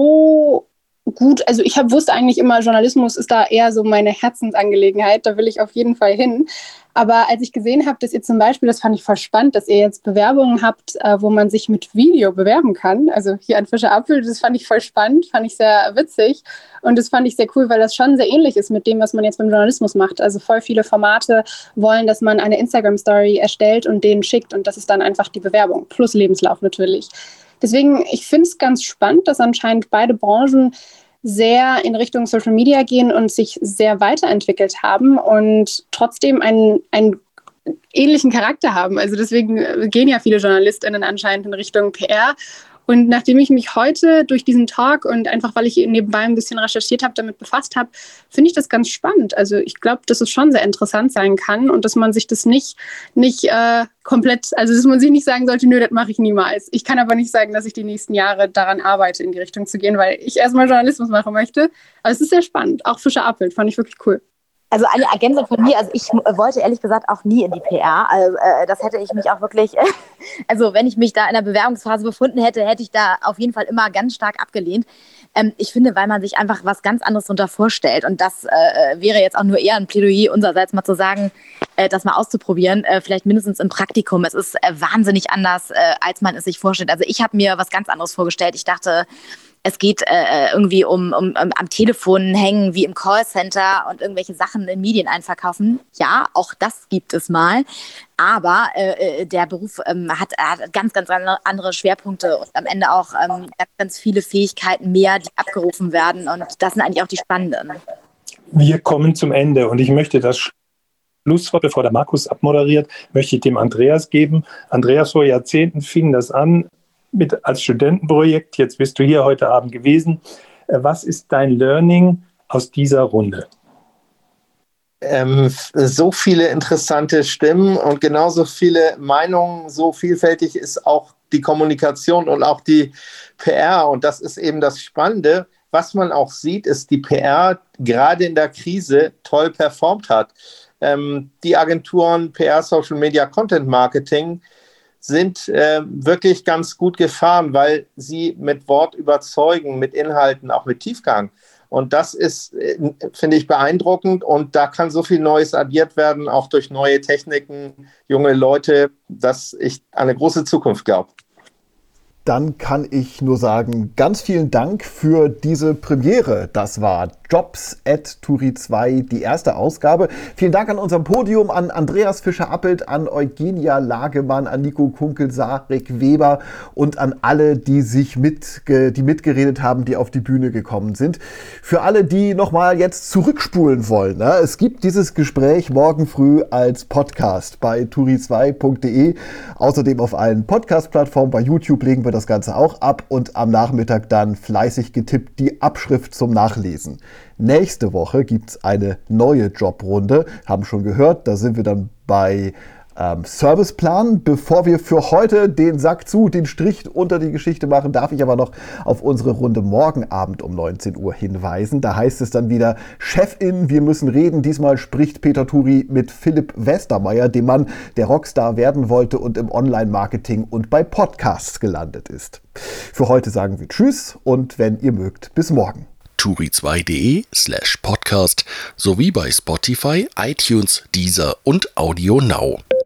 so gut, also ich hab, wusste eigentlich immer, Journalismus ist da eher so meine Herzensangelegenheit, da will ich auf jeden Fall hin. Aber als ich gesehen habe, dass ihr zum Beispiel, das fand ich voll spannend, dass ihr jetzt Bewerbungen habt, äh, wo man sich mit Video bewerben kann, also hier an Fischer Appelt, das fand ich voll spannend, fand ich sehr witzig und das fand ich sehr cool, weil das schon sehr ähnlich ist mit dem, was man jetzt beim Journalismus macht. Also voll viele Formate wollen, dass man eine Instagram-Story erstellt und denen schickt und das ist dann einfach die Bewerbung, plus Lebenslauf natürlich. Deswegen, ich finde es ganz spannend, dass anscheinend beide Branchen sehr in Richtung Social Media gehen und sich sehr weiterentwickelt haben und trotzdem einen, einen ähnlichen Charakter haben. Also deswegen gehen ja viele JournalistInnen anscheinend in Richtung P R. Und nachdem ich mich heute durch diesen Talk und einfach, weil ich nebenbei ein bisschen recherchiert habe, damit befasst habe, finde ich das ganz spannend. Also ich glaube, dass es schon sehr interessant sein kann und dass man sich das nicht, nicht äh, komplett, also dass man sich nicht sagen sollte, nö, das mache ich niemals. Ich kann aber nicht sagen, dass ich die nächsten Jahre daran arbeite, in die Richtung zu gehen, weil ich erstmal Journalismus machen möchte. Aber es ist sehr spannend. Auch Fischer Appelt fand ich wirklich cool. Also eine Ergänzung von mir, also ich wollte ehrlich gesagt auch nie in die P R, also äh, das hätte ich mich auch wirklich, äh, also wenn ich mich da in der Bewerbungsphase befunden hätte, hätte ich da auf jeden Fall immer ganz stark abgelehnt. Ähm, ich finde, weil man sich einfach was ganz anderes darunter vorstellt und das äh, wäre jetzt auch nur eher ein Plädoyer unsererseits mal zu sagen, äh, das mal auszuprobieren, äh, vielleicht mindestens im Praktikum. Es ist äh, wahnsinnig anders, äh, als man es sich vorstellt. Also ich habe mir was ganz anderes vorgestellt. Ich dachte, es geht äh, irgendwie um, um, um am Telefon hängen wie im Callcenter und irgendwelche Sachen in Medien einverkaufen. Ja, auch das gibt es mal. Aber äh, der Beruf ähm, hat, hat ganz, ganz andere Schwerpunkte und am Ende auch ähm, ganz, ganz viele Fähigkeiten mehr, die abgerufen werden. Und das sind eigentlich auch die spannenden. Wir kommen zum Ende und ich möchte das Schlusswort, bevor der Markus abmoderiert, möchte ich dem Andreas geben. Andreas, vor Jahrzehnten fing das an, mit als Studentenprojekt. Jetzt bist du hier heute Abend gewesen. Was ist dein Learning aus dieser Runde? Ähm, so viele interessante Stimmen und genauso viele Meinungen, so vielfältig ist auch die Kommunikation und auch die P R. Und das ist eben das Spannende. Was man auch sieht, ist, die P R gerade in der Krise toll performt hat. Ähm, die Agenturen P R, Social Media, Content Marketing sind äh, wirklich ganz gut gefahren, weil sie mit Wort überzeugen, mit Inhalten, auch mit Tiefgang. Und das ist, finde ich, beeindruckend. Und da kann so viel Neues addiert werden, auch durch neue Techniken, junge Leute, dass ich an eine große Zukunft glaube. Dann kann ich nur sagen, ganz vielen Dank für diese Premiere. Das war Jobs at Turi zwei, die erste Ausgabe. Vielen Dank an unserem Podium, an Andreas Fischer-Appelt, an Eugenia Lagemann, an Nico Kunkel, Sarek Weber und an alle, die sich mitge- die mitgeredet haben, die auf die Bühne gekommen sind. Für alle, die nochmal jetzt zurückspulen wollen, ne? Es gibt dieses Gespräch morgen früh als Podcast bei turi zwei punkt de. Außerdem auf allen Podcast-Plattformen. Bei YouTube legen wir das Ganze auch ab und am Nachmittag dann fleißig getippt die Abschrift zum Nachlesen. Nächste Woche gibt es eine neue Jobrunde, haben schon gehört, da sind wir dann bei ähm, Serviceplan. Bevor wir für heute den Sack zu, den Strich unter die Geschichte machen, darf ich aber noch auf unsere Runde morgen Abend um neunzehn Uhr hinweisen. Da heißt es dann wieder Chefin, wir müssen reden. Diesmal spricht Peter Turi mit Philipp Westermeier, dem Mann, der Rockstar werden wollte und im Online-Marketing und bei Podcasts gelandet ist. Für heute sagen wir Tschüss und wenn ihr mögt, bis morgen. turi zwei punkt de slash podcast sowie bei Spotify, iTunes, Deezer und Audio Now.